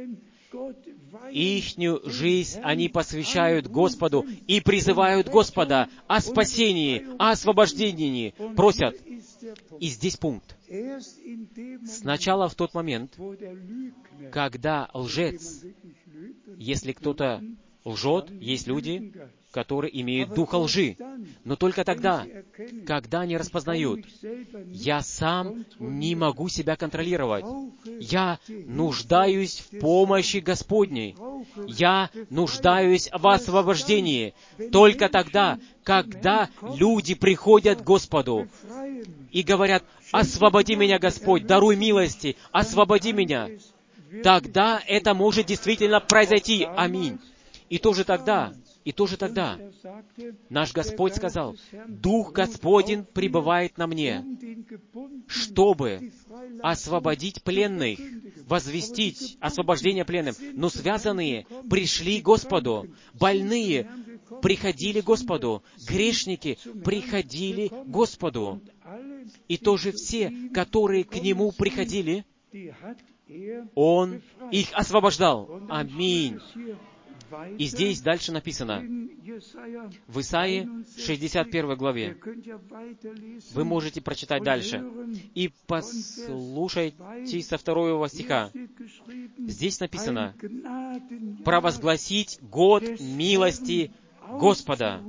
ихнюю жизнь они посвящают Господу и призывают Господа о спасении, о освобождении, просят. И здесь пункт. Сначала в тот момент, когда лжец, если кто-то лжет, есть люди, которые имеют духа лжи. Но только тогда, когда они распознают: я сам не могу себя контролировать, я нуждаюсь в помощи Господней, я нуждаюсь в освобождении. Только тогда, когда люди приходят к Господу и говорят: освободи меня, Господь, даруй милости, освободи меня, тогда это может действительно произойти. Аминь. И тоже тогда, и тоже тогда наш Господь сказал: Дух Господень пребывает на мне, чтобы освободить пленных, возвестить освобождение пленным. Но связанные пришли к Господу, больные приходили к Господу, грешники приходили к Господу. И тоже все, которые к Нему приходили, Он их освобождал. Аминь. И здесь дальше написано, в Исаии шестьдесят первой главе, вы можете прочитать дальше, и послушайте со второго стиха. Здесь написано: провозгласить год милости Господа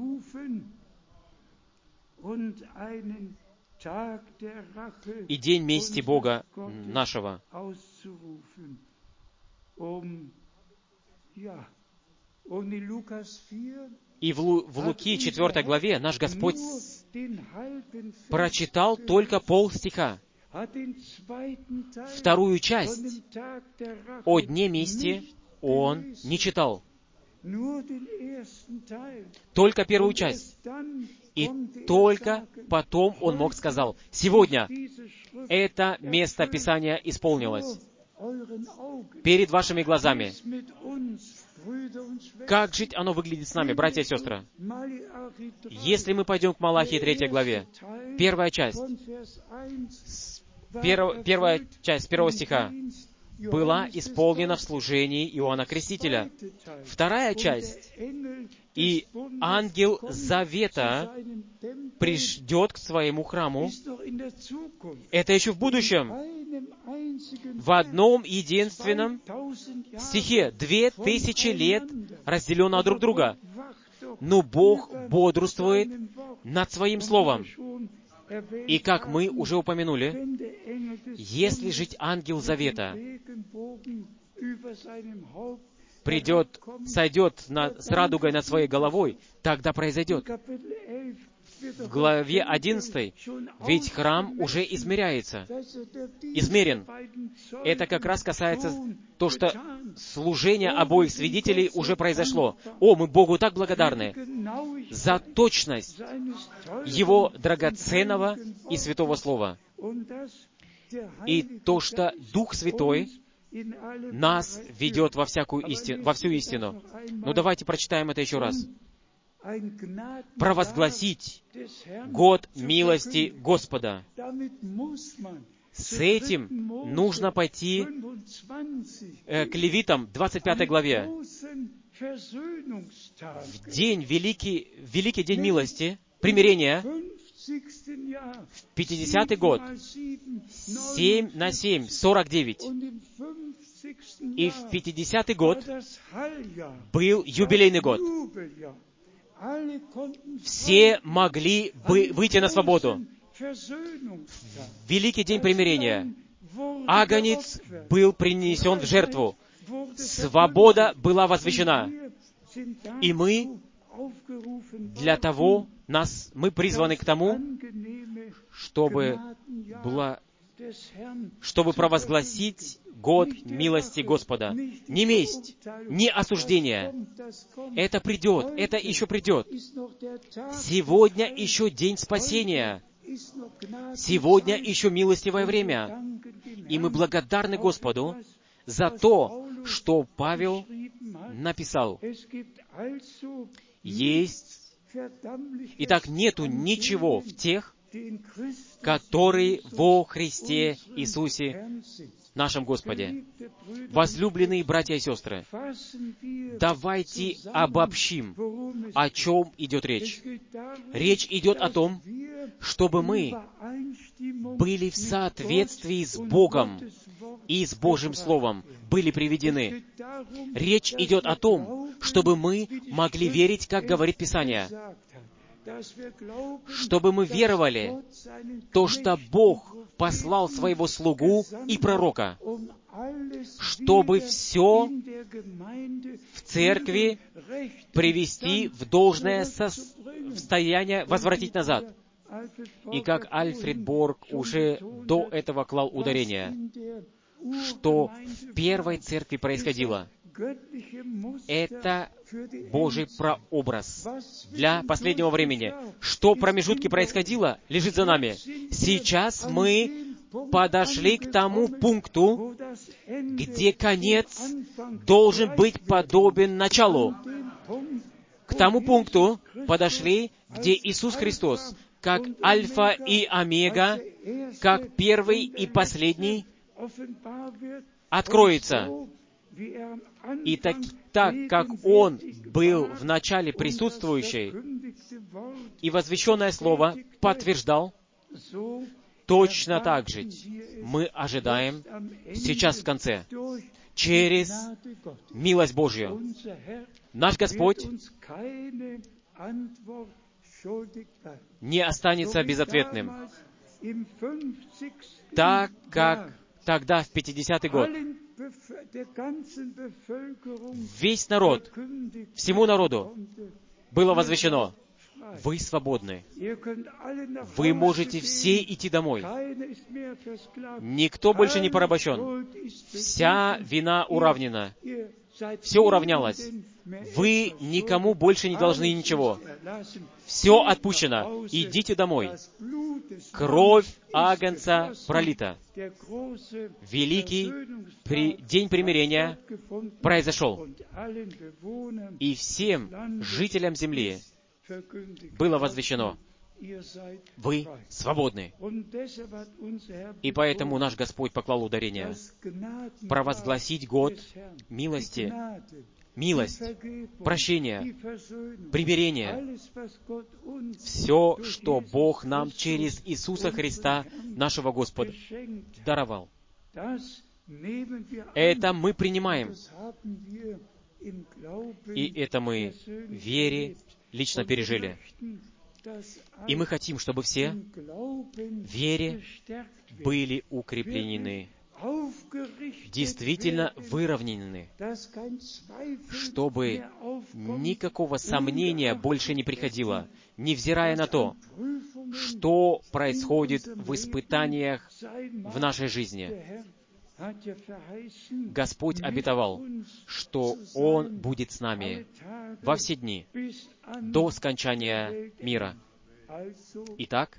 и день мести Бога нашего. И в, Лу, в Луки четвёртой главе наш Господь прочитал только пол стиха. Вторую часть о дне мести Он не читал. Только первую часть. И только потом Он мог сказал: сегодня это место Писания исполнилось перед вашими глазами. Как жить оно выглядит с нами, братья и сестры? Если мы пойдем к Малахии третьей главе, первая часть, перв, первая часть первого стиха была исполнена в служении Иоанна Крестителя. Вторая часть И ангел завета придет к своему храму. Это еще в будущем. В одном единственном стихе. Две тысячи лет разделено друг друга. Но Бог бодрствует над Своим Словом. И как мы уже упомянули, если жить ангел завета придет, сойдет на, с радугой над своей головой, тогда произойдет. В главе одиннадцатой, ведь храм уже измеряется, измерен. Это как раз касается то, что служение обоих свидетелей уже произошло. О, мы Богу так благодарны за точность Его драгоценного и святого Слова. И то, что Дух Святой нас ведет во всякую истину, во всю истину. Ну, давайте прочитаем это еще раз. Провозгласить год милости Господа. С этим нужно пойти э, к Левитам, двадцать пятой главе. В день, великий, великий день милости, примирения, в пятидесятый год, семь на семь, сорок девять. И в пятидесятый год был юбилейный год. Все могли бы выйти на свободу. В великий день примирения агнец был принесен в жертву. Свобода была возвещена. И мы для того, нас, мы призваны к тому, чтобы, была, чтобы провозгласить год милости Господа. Не месть, не осуждение. Это придет, это еще придет. Сегодня еще день спасения. Сегодня еще милостивое время. И мы благодарны Господу за то, что Павел написал. Есть... Итак, нету ничего в тех, которые во Христе Иисусе, нашем Господе. Возлюбленные братья и сестры, давайте обобщим, о чем идет речь. Речь идет о том, чтобы мы были в соответствии с Богом и с Божьим Словом, были приведены. Речь идет о том, чтобы мы могли верить, как говорит Писание. Чтобы мы веровали то, что Бог послал своего слугу и пророка, чтобы все в церкви привести в должное состояние, возвратить назад. И как Альфред Борг уже до этого клал ударение, что в первой церкви происходило, это Божий прообраз для последнего времени. Что в промежутке происходило, лежит за нами. Сейчас мы подошли к тому пункту, где конец должен быть подобен началу. К тому пункту подошли, где Иисус Христос, как Альфа и Омега, как первый и последний, откроется. И так, так как Он был в начале присутствующий, и возвещенное Слово подтверждал, точно так же мы ожидаем сейчас в конце, через милость Божью. Наш Господь не останется безответным, так как тогда, в пятидесятый год, весь народ, всему народу было возвещено: вы свободны. Вы можете все идти домой. Никто больше не порабощен. Вся вина уравнена. Все уравнялось. Вы никому больше не должны ничего. Все отпущено. Идите домой. Кровь агнца пролита. Великий при... день примирения произошел. И всем жителям земли было возвещено: вы свободны. И поэтому наш Господь поклал ударение: провозгласить год милости милость, прощение, примирение, все, что Бог нам через Иисуса Христа, нашего Господа, даровал. Это мы принимаем. И это мы в вере лично пережили. И мы хотим, чтобы все в вере были укреплены, действительно выровнены, чтобы никакого сомнения больше не приходило, невзирая на то, что происходит в испытаниях в нашей жизни. Господь обетовал, что Он будет с нами во все дни, до скончания мира. Итак,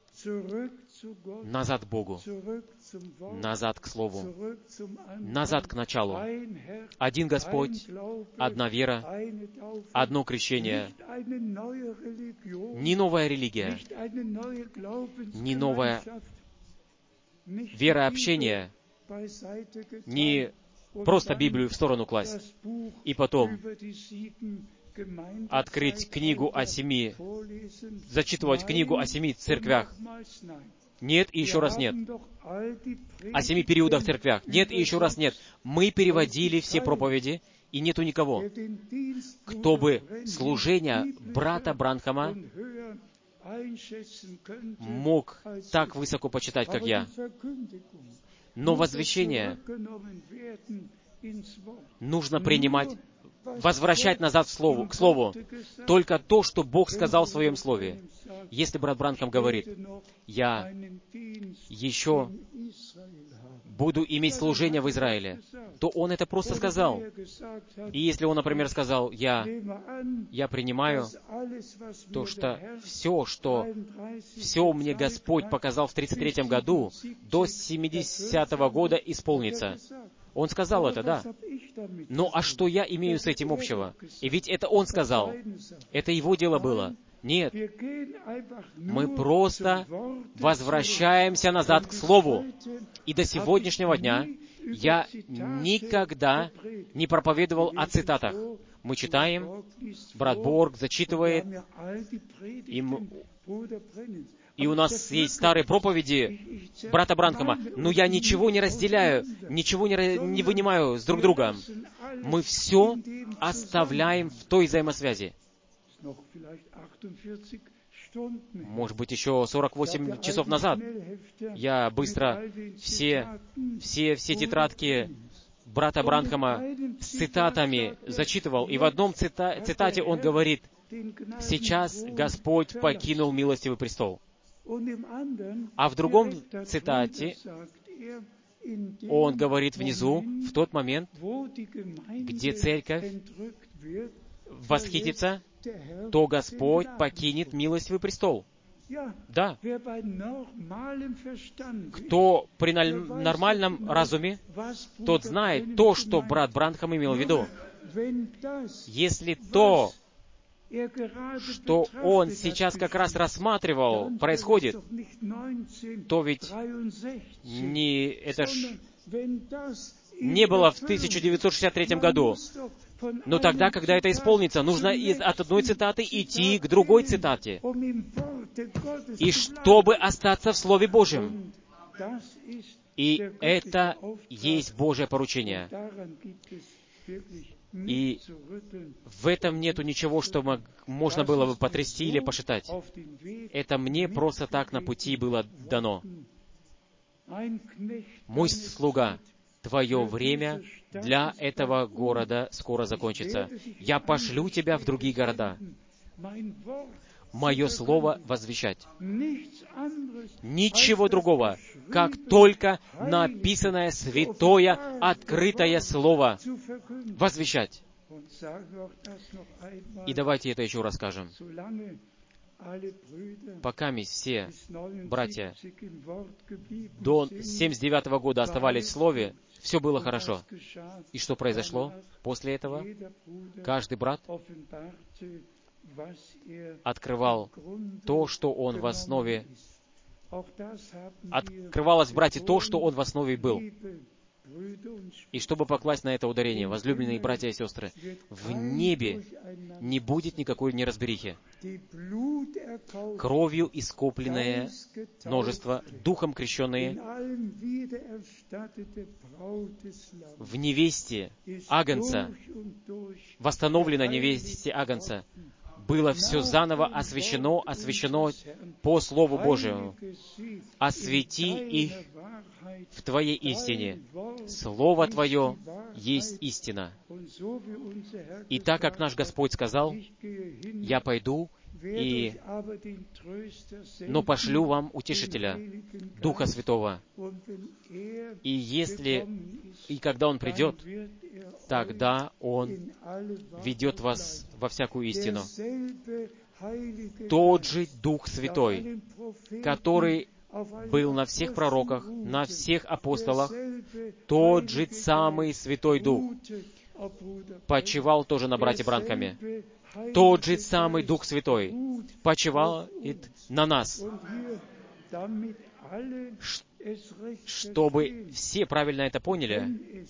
назад к Богу, назад к Слову, назад к началу. Один Господь, одна вера, одно крещение. Не новая религия, не новая верообщение, не просто Библию в сторону класть, и потом открыть книгу о семи, зачитывать книгу о семи церквях. Нет и еще раз нет. О семи периодах в церквях. Нет и еще раз нет. Мы переводили все проповеди, и нету никого, кто бы служение брата Бранхама мог так высоко почитать, как я. Но возвещение нужно принимать, возвращать назад в слову, к Слову. Только то, что Бог сказал в Своем Слове. Если брат Бранхам говорит, я еще буду иметь служение в Израиле, то он это просто сказал. И если он, например, сказал, я, я принимаю то, что все, что все мне Господь показал в тридцать третьем году, до семидесятого года исполнится. Он сказал это, да. Ну, а что я имею с этим общего? И ведь это он сказал. Это его дело было. Нет. Мы просто возвращаемся назад к Слову. И до сегодняшнего дня я никогда не проповедовал о цитатах. Мы читаем, брат Борг зачитывает, и мы... И у нас есть старые проповеди брата Бранхама, но я ничего не разделяю, ничего не, не вынимаю с друг друга. Мы все оставляем в той взаимосвязи. Может быть, еще сорок восемь часов назад я быстро все, все, все тетрадки брата Бранхама с цитатами зачитывал, и в одном цита, цитате он говорит, «Сейчас Господь покинул милостивый престол». А в другом цитате он говорит внизу, в тот момент, где церковь восхитится, то Господь покинет милостивый престол. Да. Кто при нормальном разуме, тот знает то, что брат Бранхам имел в виду. Если то, что он сейчас как раз рассматривал, происходит, то ведь не, это ж не было в тысяча девятьсот шестьдесят третьем году. Но тогда, когда это исполнится, нужно от одной цитаты идти к другой цитате. И чтобы остаться в Слове Божьем. И это есть Божье поручение. И в этом нету ничего, что можно было бы потрясти или пошатать. Это мне просто так на пути было дано. Мой слуга, твое время для этого города скоро закончится. Я пошлю тебя в другие города. Мое слово возвещать. Ничего другого, как только написанное святое, открытое слово возвещать. И давайте это еще расскажем. Пока мы все братья до семьдесят девятого года оставались в Слове, все было хорошо. И что произошло после этого? Каждый брат открывал то, что он в основе... Открывалось в брате то, что он в основе был. И чтобы покласть на это ударение, возлюбленные братья и сестры, в небе не будет никакой неразберихи. Кровью искупленное множество, духом крещенные, в невесте Агнца, восстановлено невесте Агнца, было все заново освящено, освящено по Слову Божьему. «Освети их в Твоей истине. Слово Твое есть истина». И так, как наш Господь сказал, «Я пойду, и... но пошлю вам Утешителя, Духа Святого. И если, и когда Он придет, тогда Он ведет вас во всякую истину». Тот же Дух Святой, который был на всех пророках, на всех апостолах, тот же самый Святой Дух почивал тоже на брате Бранхаме. Тот же самый Дух Святой почивал на нас, чтобы все правильно это поняли.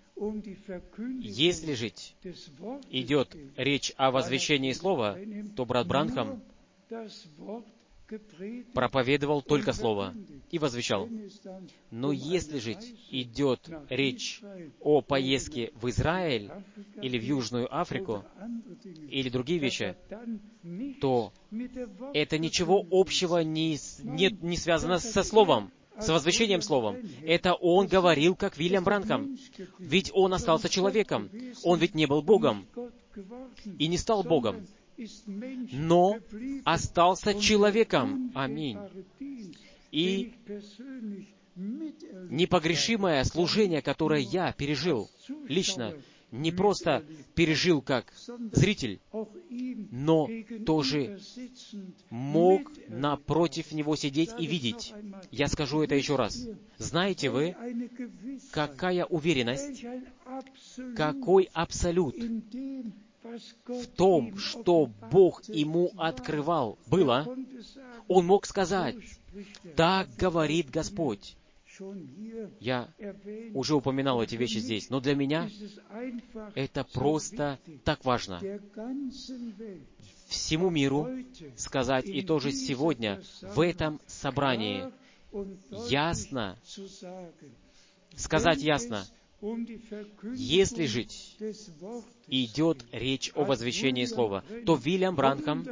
Если же идет речь о возвещении Слова, то брат Бранхам проповедовал только Слово и возвещал. Но если же идет речь о поездке в Израиль или в Южную Африку, или другие вещи, то это ничего общего не, не, не связано со Словом, с возвещением Словом. Это он говорил, как Вильям Бранхам. Ведь он остался человеком. Он ведь не был Богом и не стал Богом, но остался человеком. Аминь. И непогрешимое служение, которое я пережил лично, не просто пережил как зритель, но тоже мог напротив него сидеть и видеть. Я скажу это еще раз. Знаете вы, какая уверенность, какой абсолют в том, что Бог ему открывал, было? Он мог сказать: «Так говорит Господь». Я уже упоминал эти вещи здесь, но для меня это просто так важно. Всему миру сказать, и тоже сегодня в этом собрании ясно, сказать ясно, если жить идет речь о возвещении Слова, то Вильям Бранхам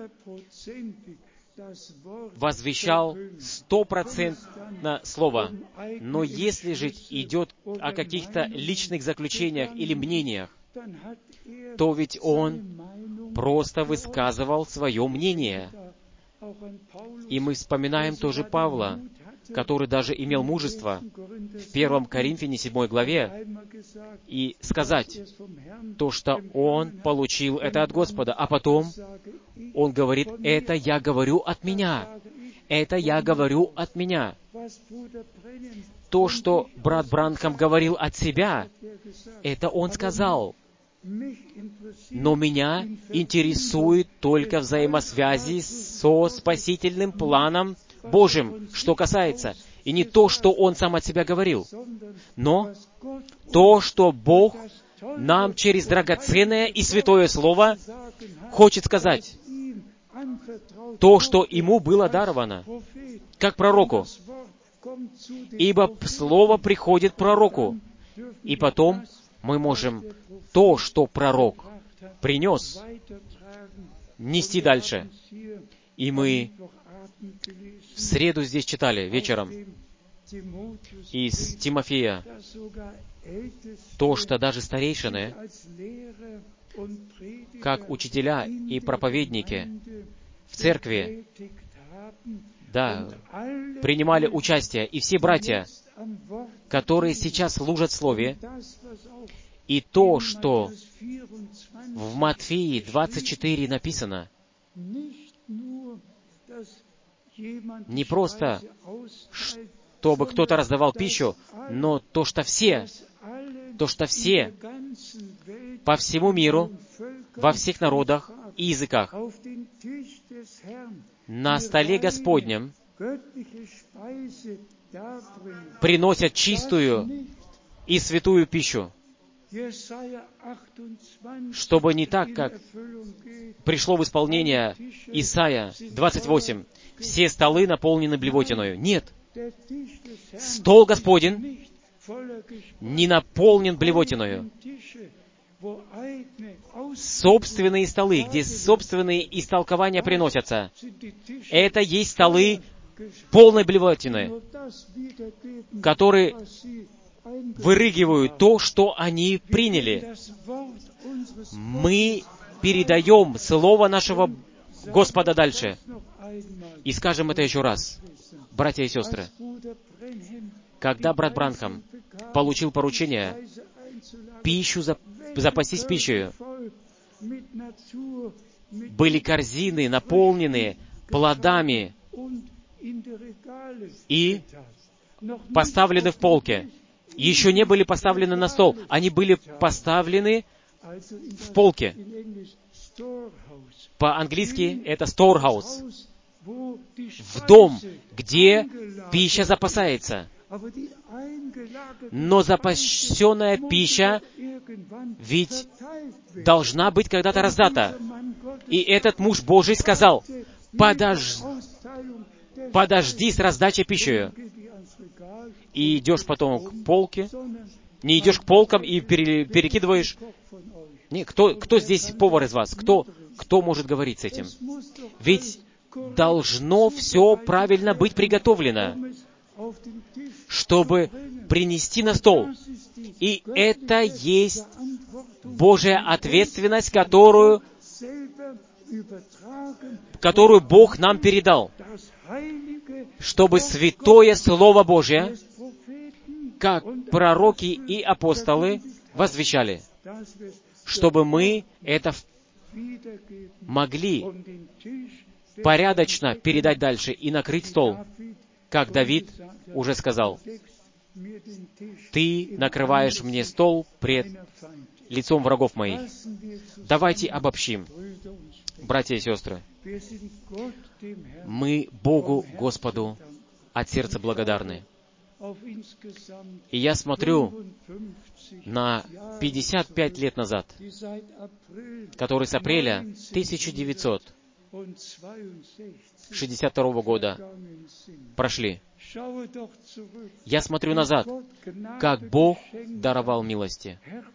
возвещал стопроцентно Слово. Но если же идет о каких-то личных заключениях или мнениях, то ведь он просто высказывал свое мнение. И мы вспоминаем тоже Павла, который даже имел мужество в первом Коринфяне седьмой главе и сказать то, что он получил это от Господа, а потом он говорит: «Это я говорю от меня, это я говорю от меня». То, что брат Бранхам говорил от себя, это он сказал. Но меня интересует только взаимосвязи со спасительным планом Божьим, что касается, и не то, что он сам от себя говорил, но то, что Бог нам через драгоценное и святое Слово хочет сказать, то, что ему было даровано, как пророку. Ибо Слово приходит пророку, и потом мы можем то, что пророк принес, нести дальше. И мы в среду здесь читали вечером из Тимофея то, что даже старейшины, как учителя и проповедники в церкви, да, принимали участие, и все братья, которые сейчас служат в Слове, и то, что в Матфеи двадцать четыре написано, не просто, чтобы кто-то раздавал пищу, но то, что все, то, что все по всему миру, во всех народах и языках, на столе Господнем приносят чистую и святую пищу, чтобы не так, как пришло в исполнение Исайя двадцать восемь, все столы наполнены блевотиною. Нет, стол Господень не наполнен блевотиною. Собственные столы, где собственные истолкования приносятся, это есть столы полной блевотины, которые вырыгивают то, что они приняли. Мы передаем Слово нашего Господа дальше. И скажем это еще раз, братья и сестры. Когда брат Бранхам получил поручение пищу запастись пищей, были корзины, наполненные плодами и поставлены в полке. Еще не были поставлены на стол. Они были поставлены в полке. По-английски это storehouse. В дом, где пища запасается. Но запасенная пища ведь должна быть когда-то раздата. И этот муж Божий сказал: Подож... подожди с раздачей пищи. И идешь потом к полке, не идешь к полкам и пере... перекидываешь. Не, кто, кто здесь повар из вас? Кто, кто может говорить с этим? Ведь должно все правильно быть приготовлено, чтобы принести на стол. И это есть Божья ответственность, которую, которую Бог нам передал, чтобы святое Слово Божье, как пророки и апостолы, возвещали, чтобы мы это могли порядочно передать дальше и накрыть стол, как Давид уже сказал: «Ты накрываешь мне стол пред лицом врагов моих». Давайте обобщим, братья и сестры. Мы Богу, Господу, от сердца благодарны. И я смотрю на пятьдесят пять лет назад, которые с апреля тысяча девятьсот шестьдесят второго года прошли. Я смотрю назад, как Бог даровал милости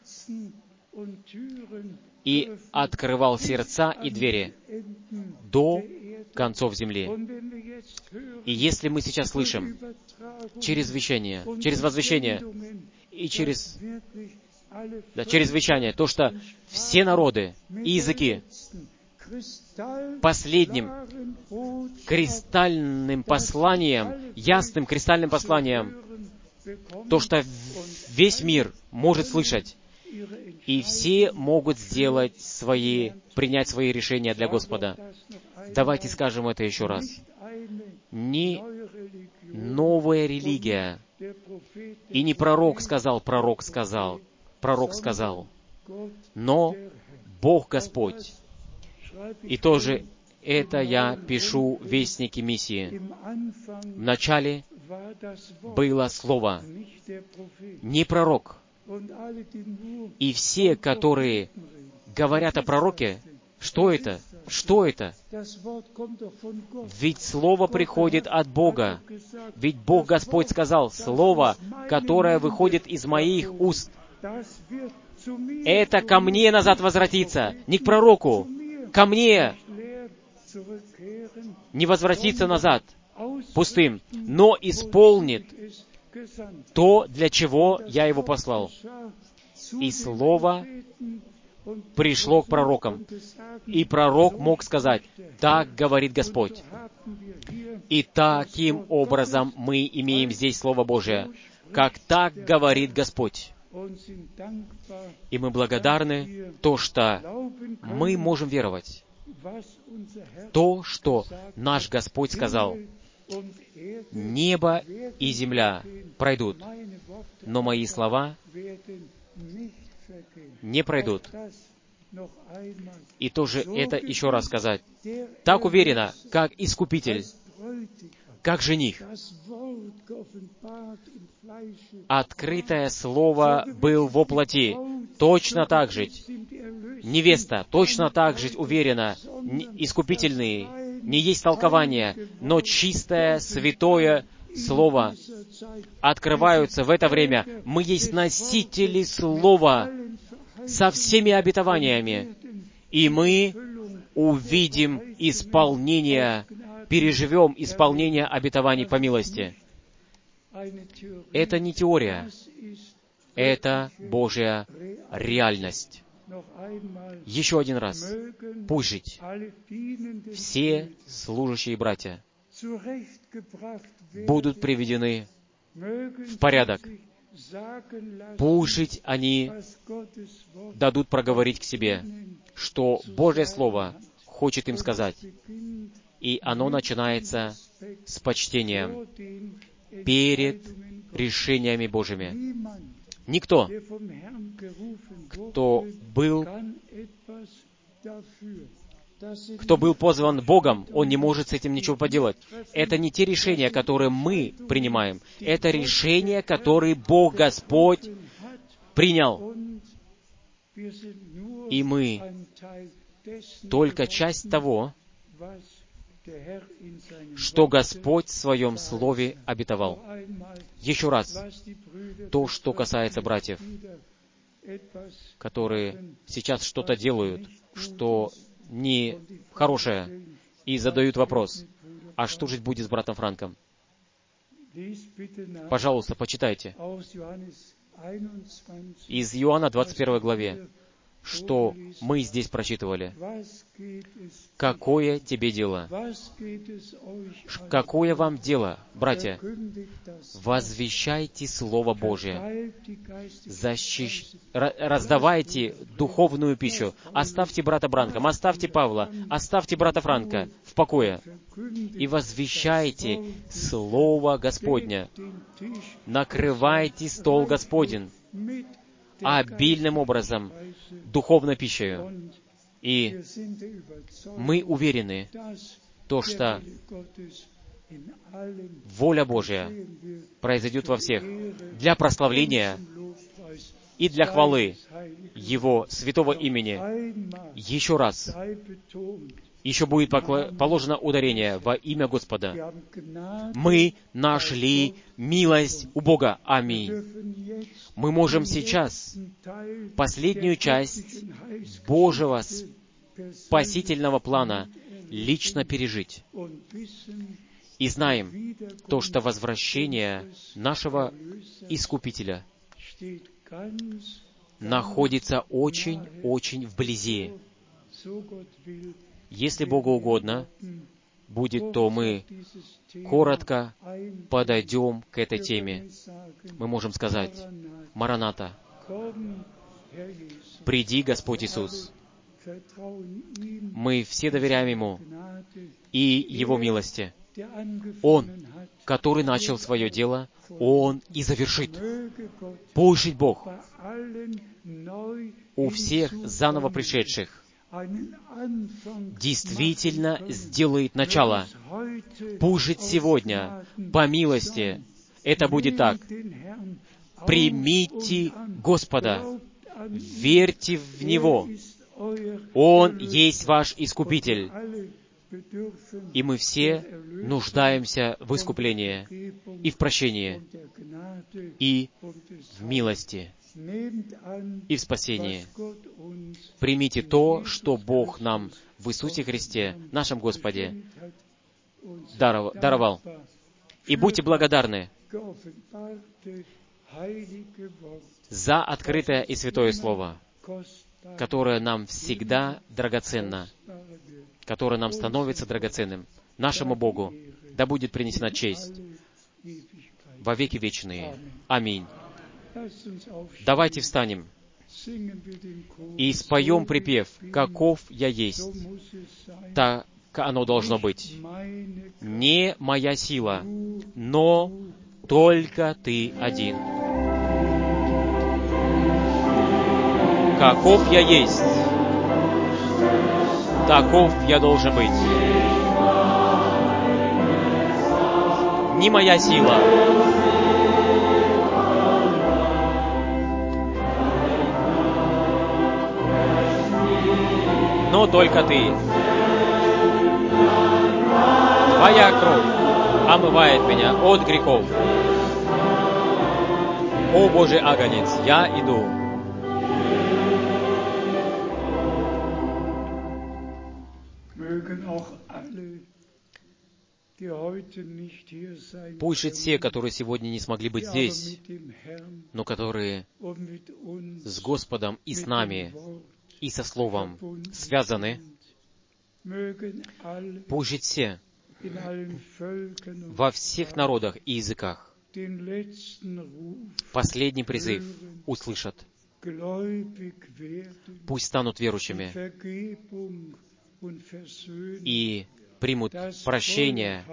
и открывал сердца и двери до концов земли. И если мы сейчас слышим через вещание, через возвещение и через, да, через вещание, то, что все народы и языки последним кристальным посланием, ясным кристальным посланием, то, что весь мир может слышать, и все могут сделать свои, принять свои решения для Господа. Давайте скажем это еще раз. Не новая религия, и не пророк сказал, пророк сказал, пророк сказал, но Бог Господь. И тоже это я пишу в Вестнике Миссии. В начале было Слово, не пророк. И все, которые говорят о пророке, что это? Что это? Ведь Слово приходит от Бога. Ведь Бог Господь сказал: «Слово, которое выходит из моих уст, это ко мне назад возвратится». Не к пророку, ко мне не возвратится назад пустым, но исполнит то, для чего я его послал. И Слово пришло к пророкам. И пророк мог сказать: «Так говорит Господь». И таким образом мы имеем здесь Слово Божие, как «так говорит Господь». И мы благодарны то, что мы можем веровать. То, что наш Господь сказал: «Небо и земля пройдут, но мои слова не пройдут». И тоже это еще раз сказать. Так уверенно, как Искупитель как жених. Открытое слово был во плоти. Точно так же невеста, точно так же уверена, искупительный, не есть толкование, но чистое, святое Слово открываются в это время. Мы есть носители Слова со всеми обетованиями, и мы увидим исполнение, переживем исполнение обетований по милости. Это не теория, это Божья реальность. Еще один раз. Пусть жить все служащие братья будут приведены в порядок. Пусть жить они дадут проговорить к себе, что Божье Слово хочет им сказать. И оно начинается с почтением перед решениями Божьими. Никто, кто был, кто был позван Богом, он не может с этим ничего поделать. Это не те решения, которые мы принимаем. Это решения, которые Бог Господь принял. И мы только часть того, что Господь в Своем Слове обетовал. Еще раз, то, что касается братьев, которые сейчас что-то делают, что не хорошее, и задают вопрос, а что же будет с братом Франком? Пожалуйста, почитайте. Из Иоанна двадцать первой главе, что мы здесь прочитывали. Какое тебе дело? Какое вам дело, братья? Возвещайте Слово Божие. Защищ... Раздавайте духовную пищу. Оставьте брата Бранком, оставьте Павла, оставьте брата Франка в покое. И возвещайте Слово Господня. Накрывайте стол Господень обильным образом, духовной пищей. И мы уверены, то, что воля Божья произойдет во всех для прославления и для хвалы Его святого имени. Еще раз, еще будет положено ударение во имя Господа. Мы нашли милость у Бога. Аминь. Мы можем сейчас последнюю часть Божьего спасительного плана лично пережить. И знаем то, что возвращение нашего Искупителя находится очень-очень вблизи. Если Богу угодно будет, то мы коротко подойдем к этой теме. Мы можем сказать: «Мараната, приди, Господь Иисус». Мы все доверяем Ему и Его милости. Он, который начал свое дело, Он и завершит. Пусть жить Бог у всех заново пришедших действительно сделает начало. Пусть жить сегодня, по милости, это будет так. Примите Господа, верьте в Него. Он есть ваш Искупитель. И мы все нуждаемся в искуплении и в прощении, и в милости, и в спасении. Примите то, что Бог нам в Иисусе Христе, нашем Господе, даровал. И будьте благодарны за открытое и святое Слово, которое нам всегда драгоценно, которое нам становится драгоценным. Нашему Богу да будет принесена честь во веки вечные. Аминь. Давайте встанем и споем припев «Каков я есть». Так оно должно быть. Не моя сила, но только Ты один. Каков я есть, таков я должен быть. ни моя сила, но только Ты. Твоя кровь омывает меня от грехов. О Божий агнец, я иду. Пусть же все, которые сегодня не смогли быть здесь, но которые с Господом и с нами, и со Словом связаны, пусть же все во всех народах и языках последний призыв услышат. Пусть станут верующими и примут прощение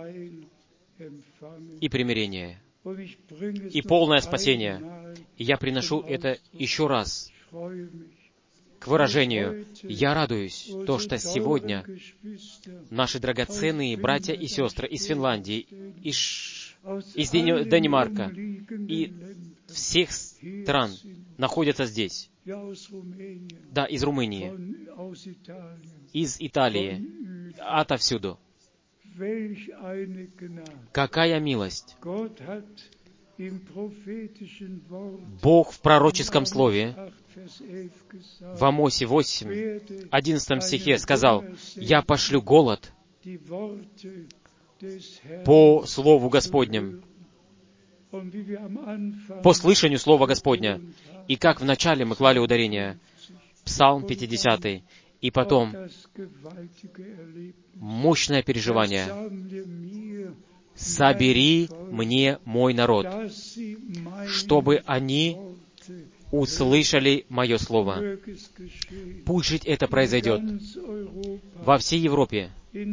и примирение, и полное спасение. И я приношу это еще раз к выражению. Я радуюсь, то, что сегодня наши драгоценные братья и сестры из Финляндии, из, из Данемарка и всех стран находятся здесь. Да, из Румынии, из Италии, отовсюду. Какая милость! Бог в пророческом слове в Амосе восемь, одиннадцатом стихе сказал: «Я пошлю голод по слову Господнем, по слышанию слова Господня». И как вначале мы клали ударение, Псалм пятидесятый, и потом мощное переживание: «Собери мне мой народ, чтобы они услышали мое слово». Пусть же это произойдет во всей Европе,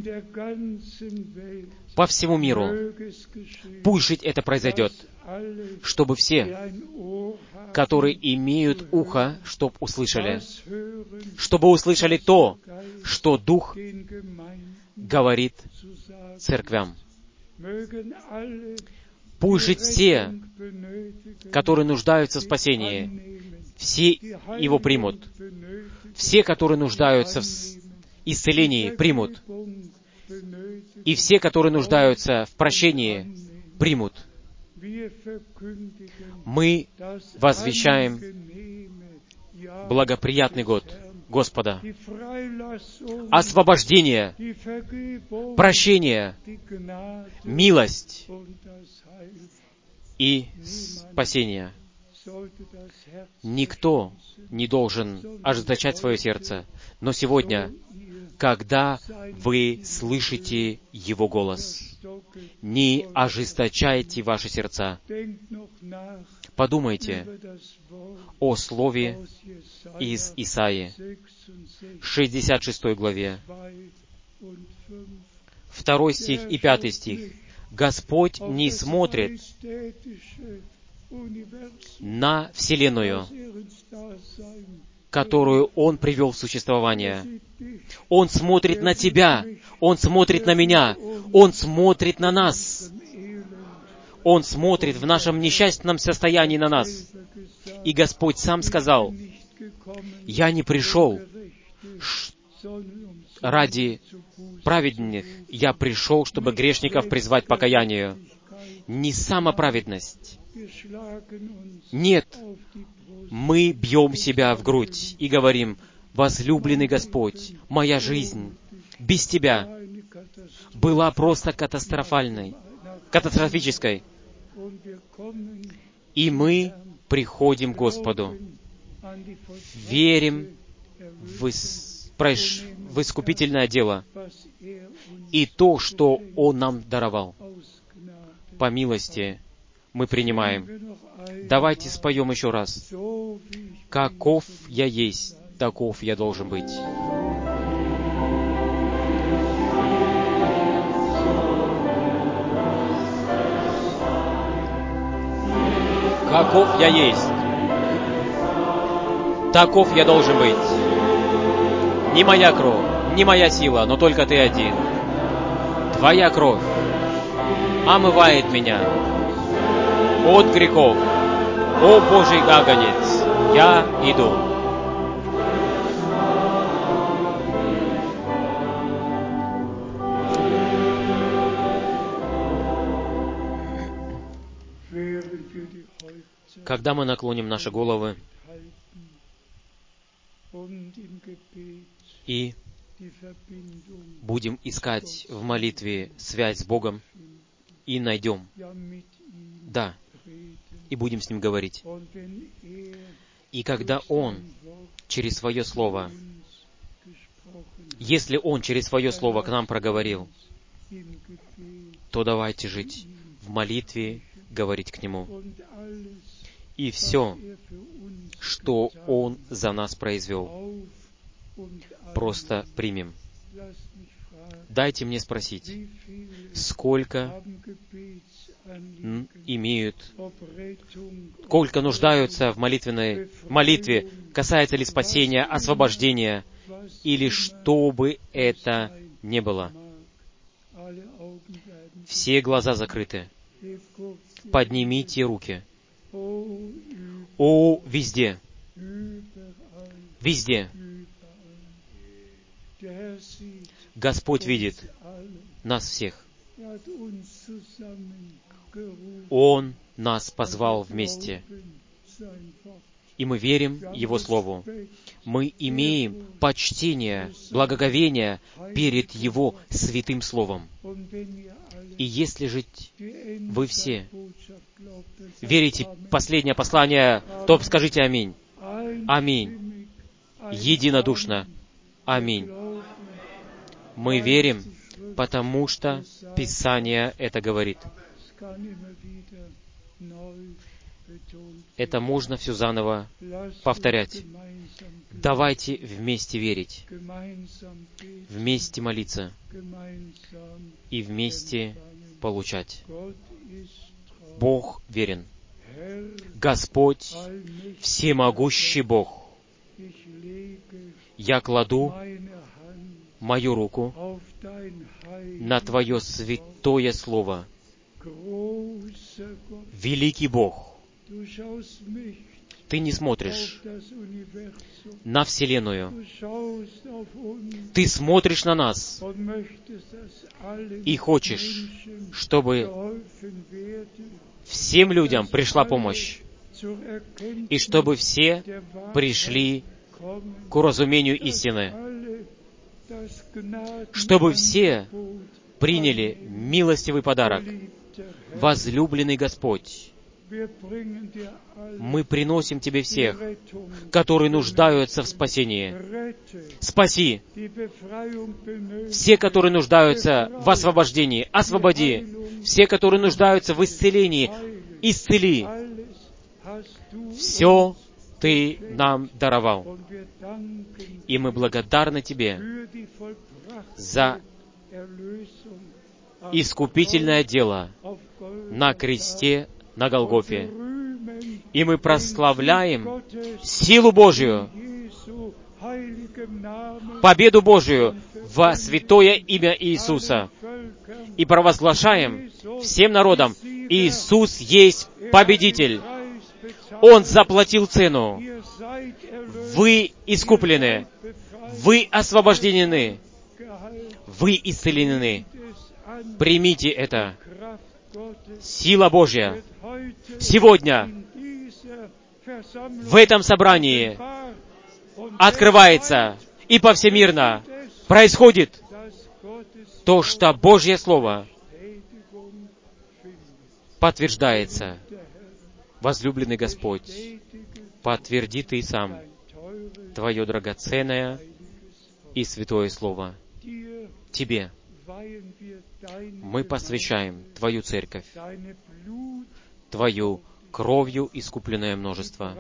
по всему миру. Пусть же это произойдет, чтобы все, которые имеют ухо, чтоб услышали, чтобы услышали то, что Дух говорит церквям. Пусть же все, которые нуждаются в спасении, все его примут. Все, которые нуждаются в исцелении, примут. И все, которые нуждаются в прощении, примут. Мы возвещаем благоприятный год Господа. Освобождение, прощение, милость и спасение. Никто не должен ожесточать свое сердце, но сегодня, когда вы слышите Его голос, не ожесточайте ваши сердца. Подумайте о слове из Исаии, шестьдесят шестой главе, второй стих и пятый стих. «Господь не смотрит на Вселенную, которую Он привел в существование. Он смотрит на тебя, Он смотрит на меня, Он смотрит на нас. Он смотрит в нашем несчастном состоянии на нас. И Господь сам сказал: «Я не пришел ради праведных, я пришел, чтобы грешников призвать к покаянию». Не самоправедность. Нет. Мы бьем себя в грудь и говорим: «Возлюбленный Господь, моя жизнь без Тебя была просто катастрофальной, катастрофической». И мы приходим к Господу, верим в, ис... проиш... в искупительное дело и то, что Он нам даровал. По милости мы принимаем. Давайте споем еще раз. «Каков я есть, таков я должен быть». Каков я есть, таков я должен быть. Не моя кровь, не моя сила, но только Ты один. Твоя кровь омывает меня от грехов. О Божий агнец, я иду. Когда мы наклоним наши головы и будем искать в молитве связь с Богом и найдем, да, и будем с Ним говорить. И когда Он через Свое Слово, если Он через Свое Слово к нам проговорил, то давайте жить в молитве, говорить к Нему. И все, что Он за нас произвел, просто примем. Дайте мне спросить, сколько имеют, сколько нуждаются в молитвенной молитве, касается ли спасения, освобождения, или что бы это ни было. Все глаза закрыты. Поднимите руки. О, везде, везде. Господь видит нас всех. Он нас позвал вместе. И мы верим Его Слову. Мы имеем почтение, благоговение перед Его святым Словом. И если же вы все верите в последнее послание, то скажите аминь. Аминь. Единодушно. Аминь. Мы верим, потому что Писание это говорит. Это можно все заново повторять. Давайте вместе верить, вместе молиться и вместе получать. Бог верен. Господь, всемогущий Бог. Я кладу мою руку на Твое святое Слово. Великий Бог, Ты не смотришь на Вселенную. Ты смотришь на нас и хочешь, чтобы всем людям пришла помощь, и чтобы все пришли к уразумению истины, чтобы все приняли милостивый подарок. Возлюбленный Господь, мы приносим Тебе всех, которые нуждаются в спасении. Спаси! Все, которые нуждаются в освобождении, освободи! Все, которые нуждаются в исцелении, исцели! Все Ты нам даровал. И мы благодарны Тебе за искупительное дело на кресте на Голгофе. И мы прославляем силу Божию, победу Божию во святое имя Иисуса. И провозглашаем всем народам, Иисус есть победитель. Он заплатил цену. Вы искуплены. Вы освобождены. Вы исцелены. Примите это. Сила Божья сегодня в этом собрании открывается и повсемирно происходит то, что Божье Слово подтверждается. Возлюбленный Господь, подтверди Ты сам Твое драгоценное и святое Слово. Тебе мы посвящаем Твою церковь, Твою кровью искупленное множество.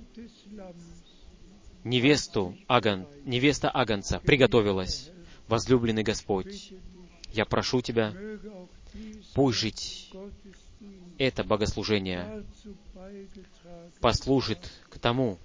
Невесту Аган, невеста Агнца приготовилась. Возлюбленный Господь, я прошу Тебя, пусть жить это богослужение послужит к тому,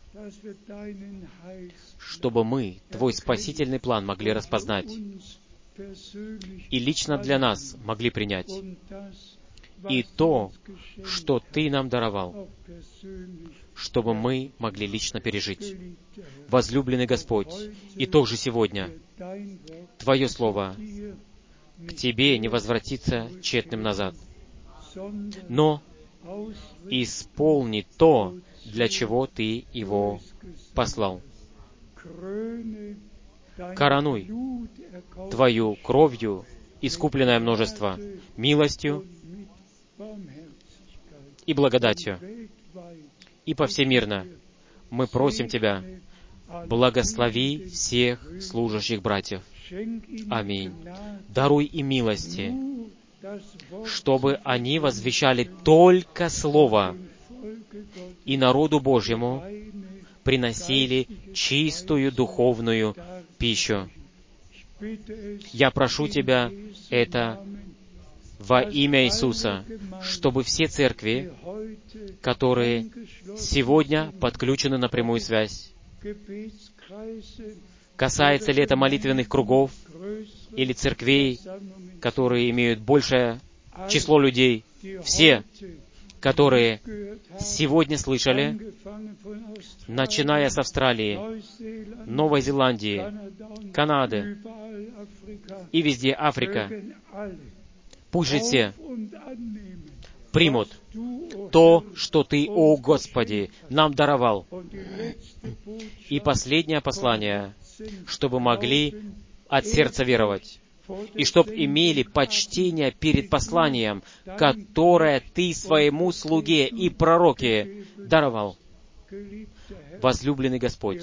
чтобы мы Твой спасительный план могли распознать и лично для нас могли принять. и то, что Ты нам даровал, чтобы мы могли лично пережить. Возлюбленный Господь, и тоже сегодня Твое Слово к Тебе не возвратится тщетным назад, но исполни то, для чего Ты его послал. Коронуй Твою кровью искупленное множество, милостью и благодатью. И повсемирно мы просим Тебя, благослови всех служащих братьев. Аминь. Даруй им милости, чтобы они возвещали только Слово и народу Божьему приносили чистую духовную пищу. Я прошу Тебя это во имя Иисуса, чтобы все церкви, которые сегодня подключены на прямую связь, касается ли это молитвенных кругов или церквей, которые имеют большее число людей, все, которые сегодня слышали, начиная с Австралии, Новой Зеландии, Канады и везде Африка, пусть же все примут то, что Ты, о Господи, нам даровал. И последнее послание, чтобы могли от сердца веровать, и чтоб имели почтение перед посланием, которое Ты своему слуге и пророке даровал. Возлюбленный Господь,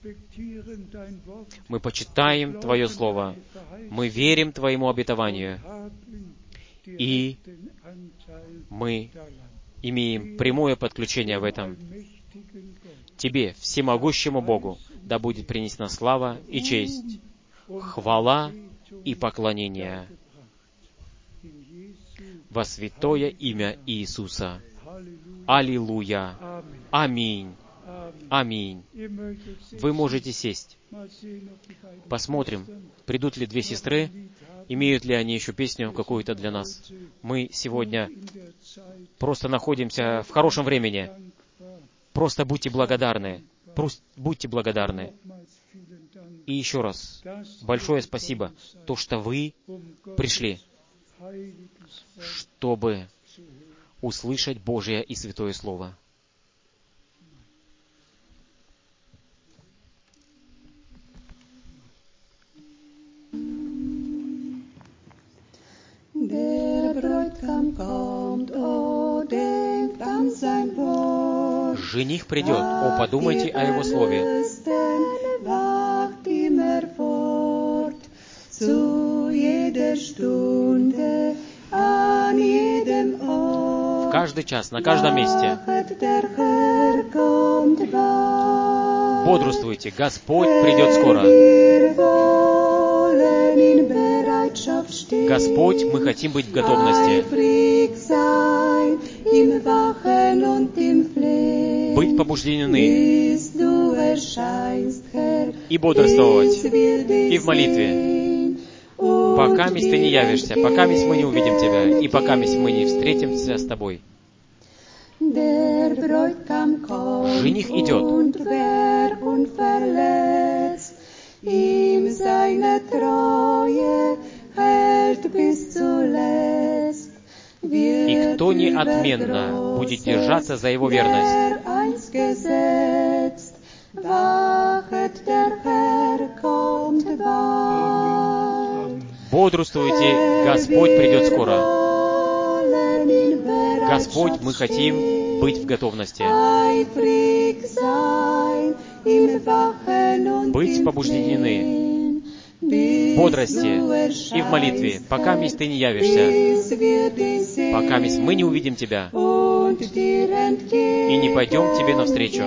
мы почитаем Твое Слово, мы верим Твоему обетованию, и мы имеем прямое подключение в этом. Тебе, всемогущему Богу, да будет принесена слава и честь, хвала и поклонение во святое имя Иисуса. Аллилуйя! Аминь! Аминь! Вы можете сесть. Посмотрим, придут ли две сестры, имеют ли они еще песню какую-то для нас. Мы сегодня просто находимся в хорошем времени. Просто будьте благодарны. Просто будьте благодарны. И еще раз, большое спасибо, то, что вы пришли, чтобы услышать Божие и Святое Слово. Жених придет, о, подумайте о его слове. В каждый час, на каждом месте. Бодрствуйте, Господь придет скоро. Господь, мы хотим быть в готовности. Быть побуждены и бодрствовать, и в молитве. Пока месть ты не явишься, пока месть мы не увидим тебя, и пока месть мы не встретимся с тобой. Жених идет. И кто неотменно будет держаться за его верность. Бодрствуйте, Господь придет скоро. Господь, мы хотим быть в готовности. Быть побуждены в бодрости и в молитве, пока месть ты не явишься, пока месть мы не увидим тебя и не пойдем к тебе навстречу.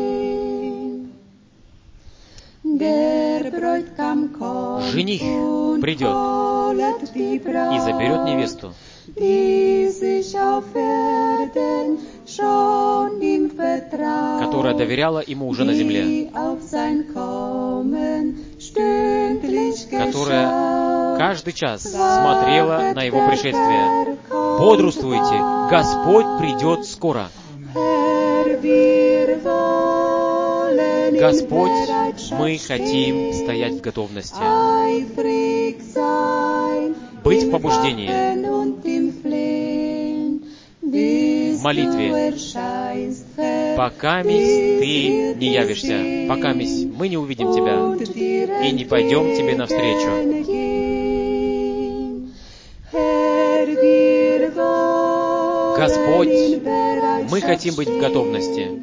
Жених придет и заберет невесту, которая доверяла ему уже на земле, которая каждый час смотрела на его пришествие Бодрствуйте, Господь придет скоро. Господь, мы хотим стоять в готовности, быть в побуждении, в молитве, пока Ты не явишься, пока мы не увидим Тебя и не пойдем Тебе навстречу. Господь, мы хотим быть в готовности.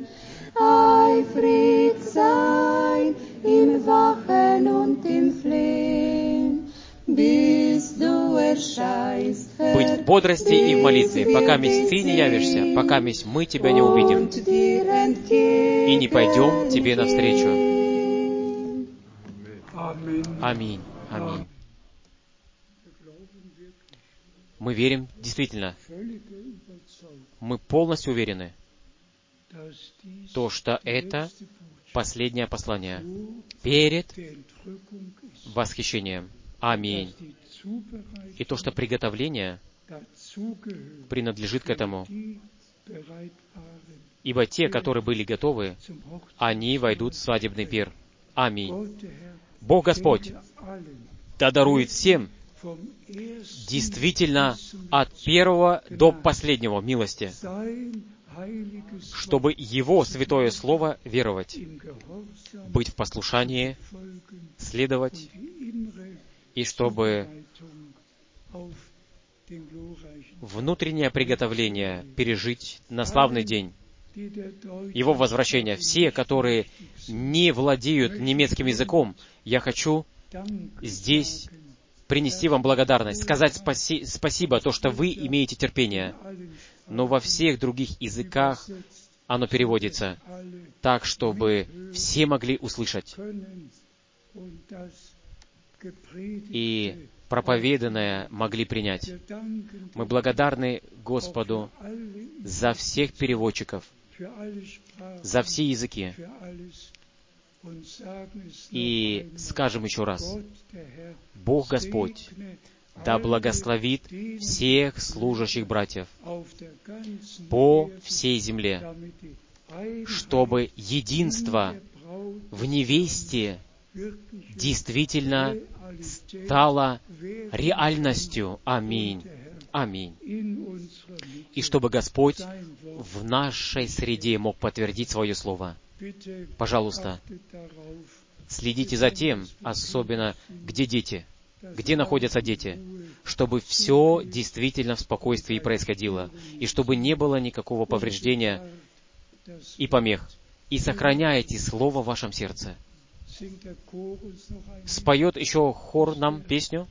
Быть в бодрости и в молитве, пока Ты не явишься, пока мы Тебя не увидим и не пойдем Тебе навстречу. Аминь. Аминь. Мы верим, действительно, мы полностью уверены, то, что это последнее послание перед восхищением. Аминь. И то, что приготовление принадлежит к этому. Ибо те, которые были готовы, они войдут в свадебный пир. Аминь. Бог Господь да дарует всем действительно от первого до последнего милости, чтобы Его святое Слово веровать, быть в послушании, следовать, и чтобы внутреннее приготовление пережить на славный день Его возвращения. Все, которые не владеют немецким языком, я хочу здесь принести вам благодарность, сказать спаси, спасибо, то, что вы имеете терпение. Но во всех других языках оно переводится так, чтобы все могли услышать. И проповеданное могли принять. Мы благодарны Господу за всех переводчиков, за все языки. И скажем еще раз, Бог Господь да благословит всех служащих братьев по всей земле, чтобы единство в невесте действительно стало реальностью. Аминь. Аминь. И чтобы Господь в нашей среде мог подтвердить свое Слово. Пожалуйста, следите за тем, особенно где дети, где находятся дети, чтобы все действительно в спокойствии происходило, и чтобы не было никакого повреждения и помех. И сохраняйте Слово в вашем сердце. Споет еще хор нам песню.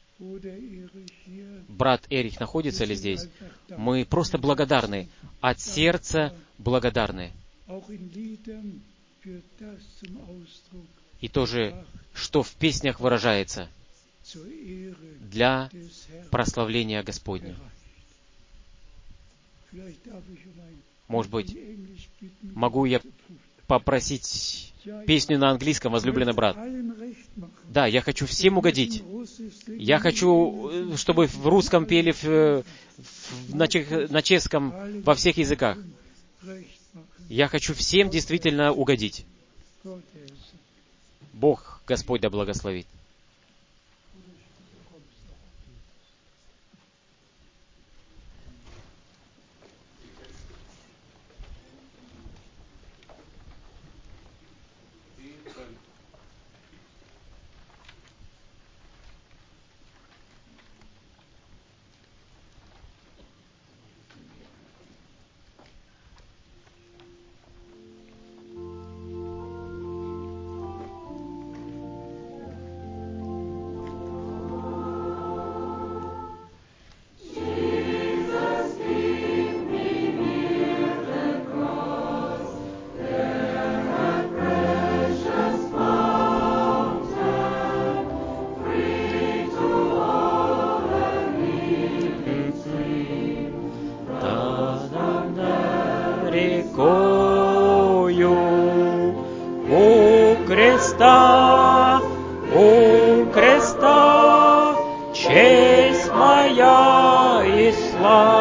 Брат Эрих находится ли здесь? Мы просто благодарны, от сердца благодарны. И тоже, что в песнях выражается для прославления Господня. Может быть, могу я попросить песню на английском, возлюбленный брат? Да, я хочу всем угодить. Я хочу, чтобы в русском пели, в, в, на, чех, на чешском, во всех языках. Я хочу всем действительно угодить. Бог, Господь, да благословит. Честь моя и слава.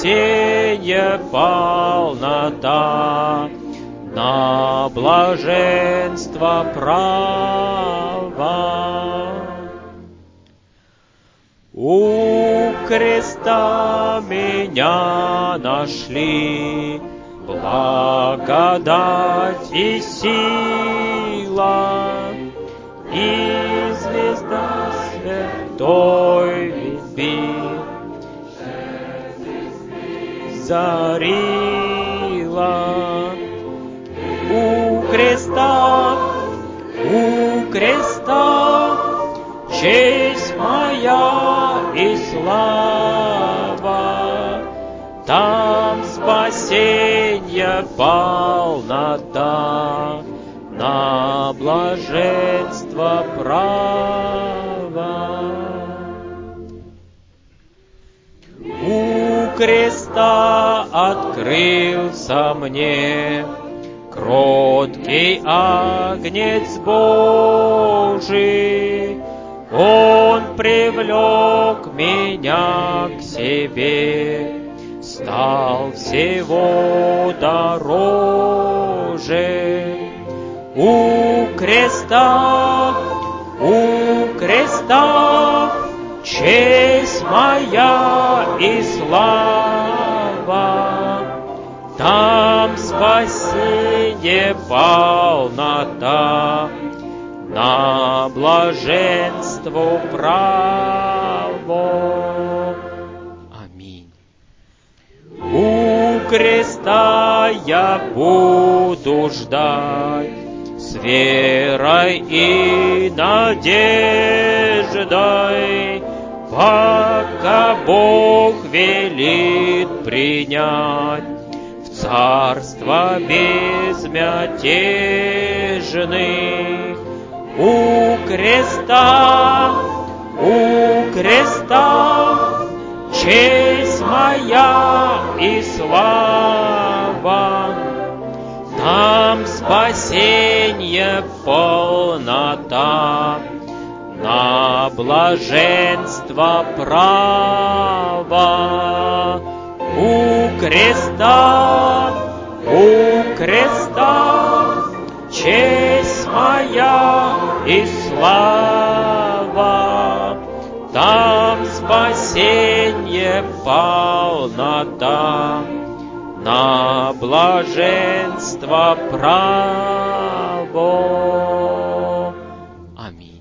спасение полнота, на блаженство право. У креста меня нашли, благодать и сила, и звезда святой любви зарила. У креста, у креста честь моя и слава, там спасение полнота, на блаженство право. У креста открылся мне кроткий агнец Божий, Он привлек меня к себе, стал всего дороже. У креста, у креста честь моя и слава, там спасение полнота, на блаженство право. Аминь. У креста я буду ждать с верой и надеждой, пока Бог велит принять в царство безмятежных. У креста, у креста честь моя и слава, там спасение полнота, на блаженство право. У креста, у креста честь моя и слава, там спасение полнота, на блаженство право. Аминь.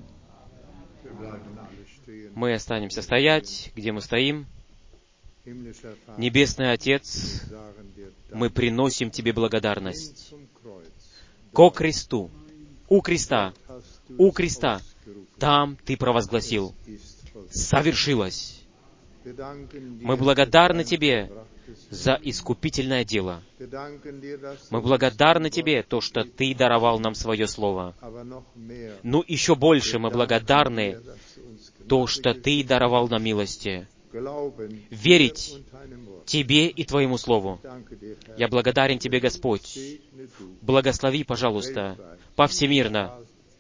Мы останемся стоять, где мы стоим. Небесный Отец, мы приносим Тебе благодарность. Ко кресту, у креста, у креста, там Ты провозгласил: совершилось. Мы благодарны Тебе за искупительное дело. Мы благодарны Тебе, то, что Ты даровал нам Свое Слово. Но еще больше мы благодарны, то, что Ты даровал нам милости. Верить Тебе и Твоему Слову. Я благодарен Тебе, Господь. Благослови, пожалуйста, повсемирно,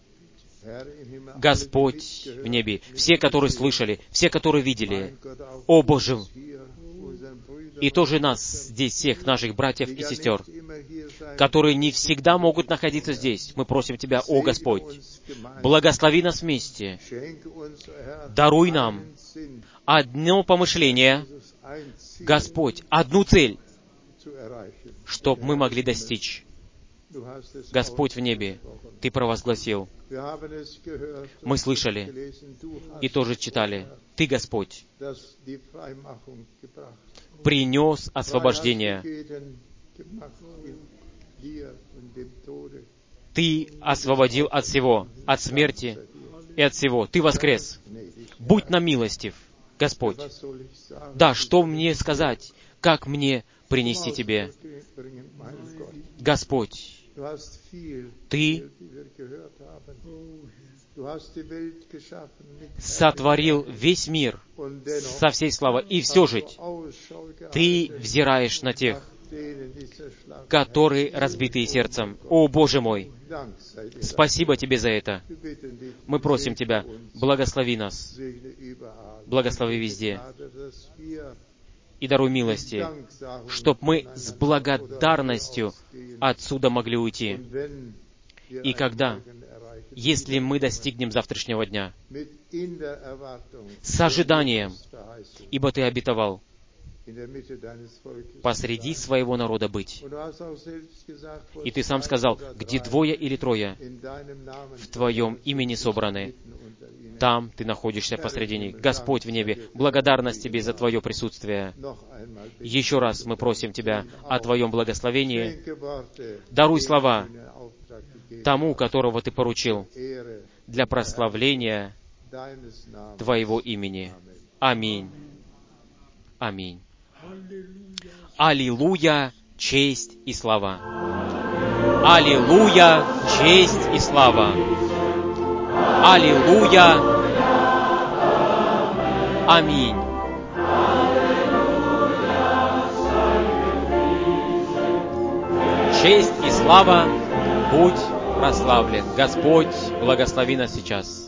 Господь в небе, все, которые слышали, все, которые видели. О, Боже! И тоже нас, здесь, всех наших братьев и сестер, которые не всегда могут находиться здесь. Мы просим Тебя, о Господь, благослови нас вместе. Даруй нам одно помышление, Господь, одну цель, чтобы мы могли достичь. Господь в небе, Ты провозгласил. Мы слышали и тоже читали. Ты, Господь, принес освобождение. Ты освободил от всего, от смерти и от всего. Ты воскрес. Будь нам милостив, Господь. Да, что мне сказать? Как мне принести Тебе? Господь, Ты сотворил весь мир со всей славой, и все же Ты взираешь на тех, которые разбитые сердцем. О, Боже мой! Спасибо Тебе за это. Мы просим Тебя, благослови нас, благослови везде. и даруй милости, чтоб мы с благодарностью отсюда могли уйти. И когда, если мы достигнем завтрашнего дня, с ожиданием, ибо Ты обетовал посреди своего народа быть. И Ты сам сказал, где двое или трое в Твоем имени собраны, там Ты находишься посреди них. Господь в небе, благодарность Тебе за Твое присутствие. Еще раз мы просим Тебя о Твоем благословении. Даруй слова тому, которого Ты поручил, для прославления Твоего имени. Аминь. Аминь. Аллилуйя, честь и слава. Аллилуйя, честь и слава. Аллилуйя. Аминь. Честь и слава, будь прославлен. Господь, благослови нас сейчас.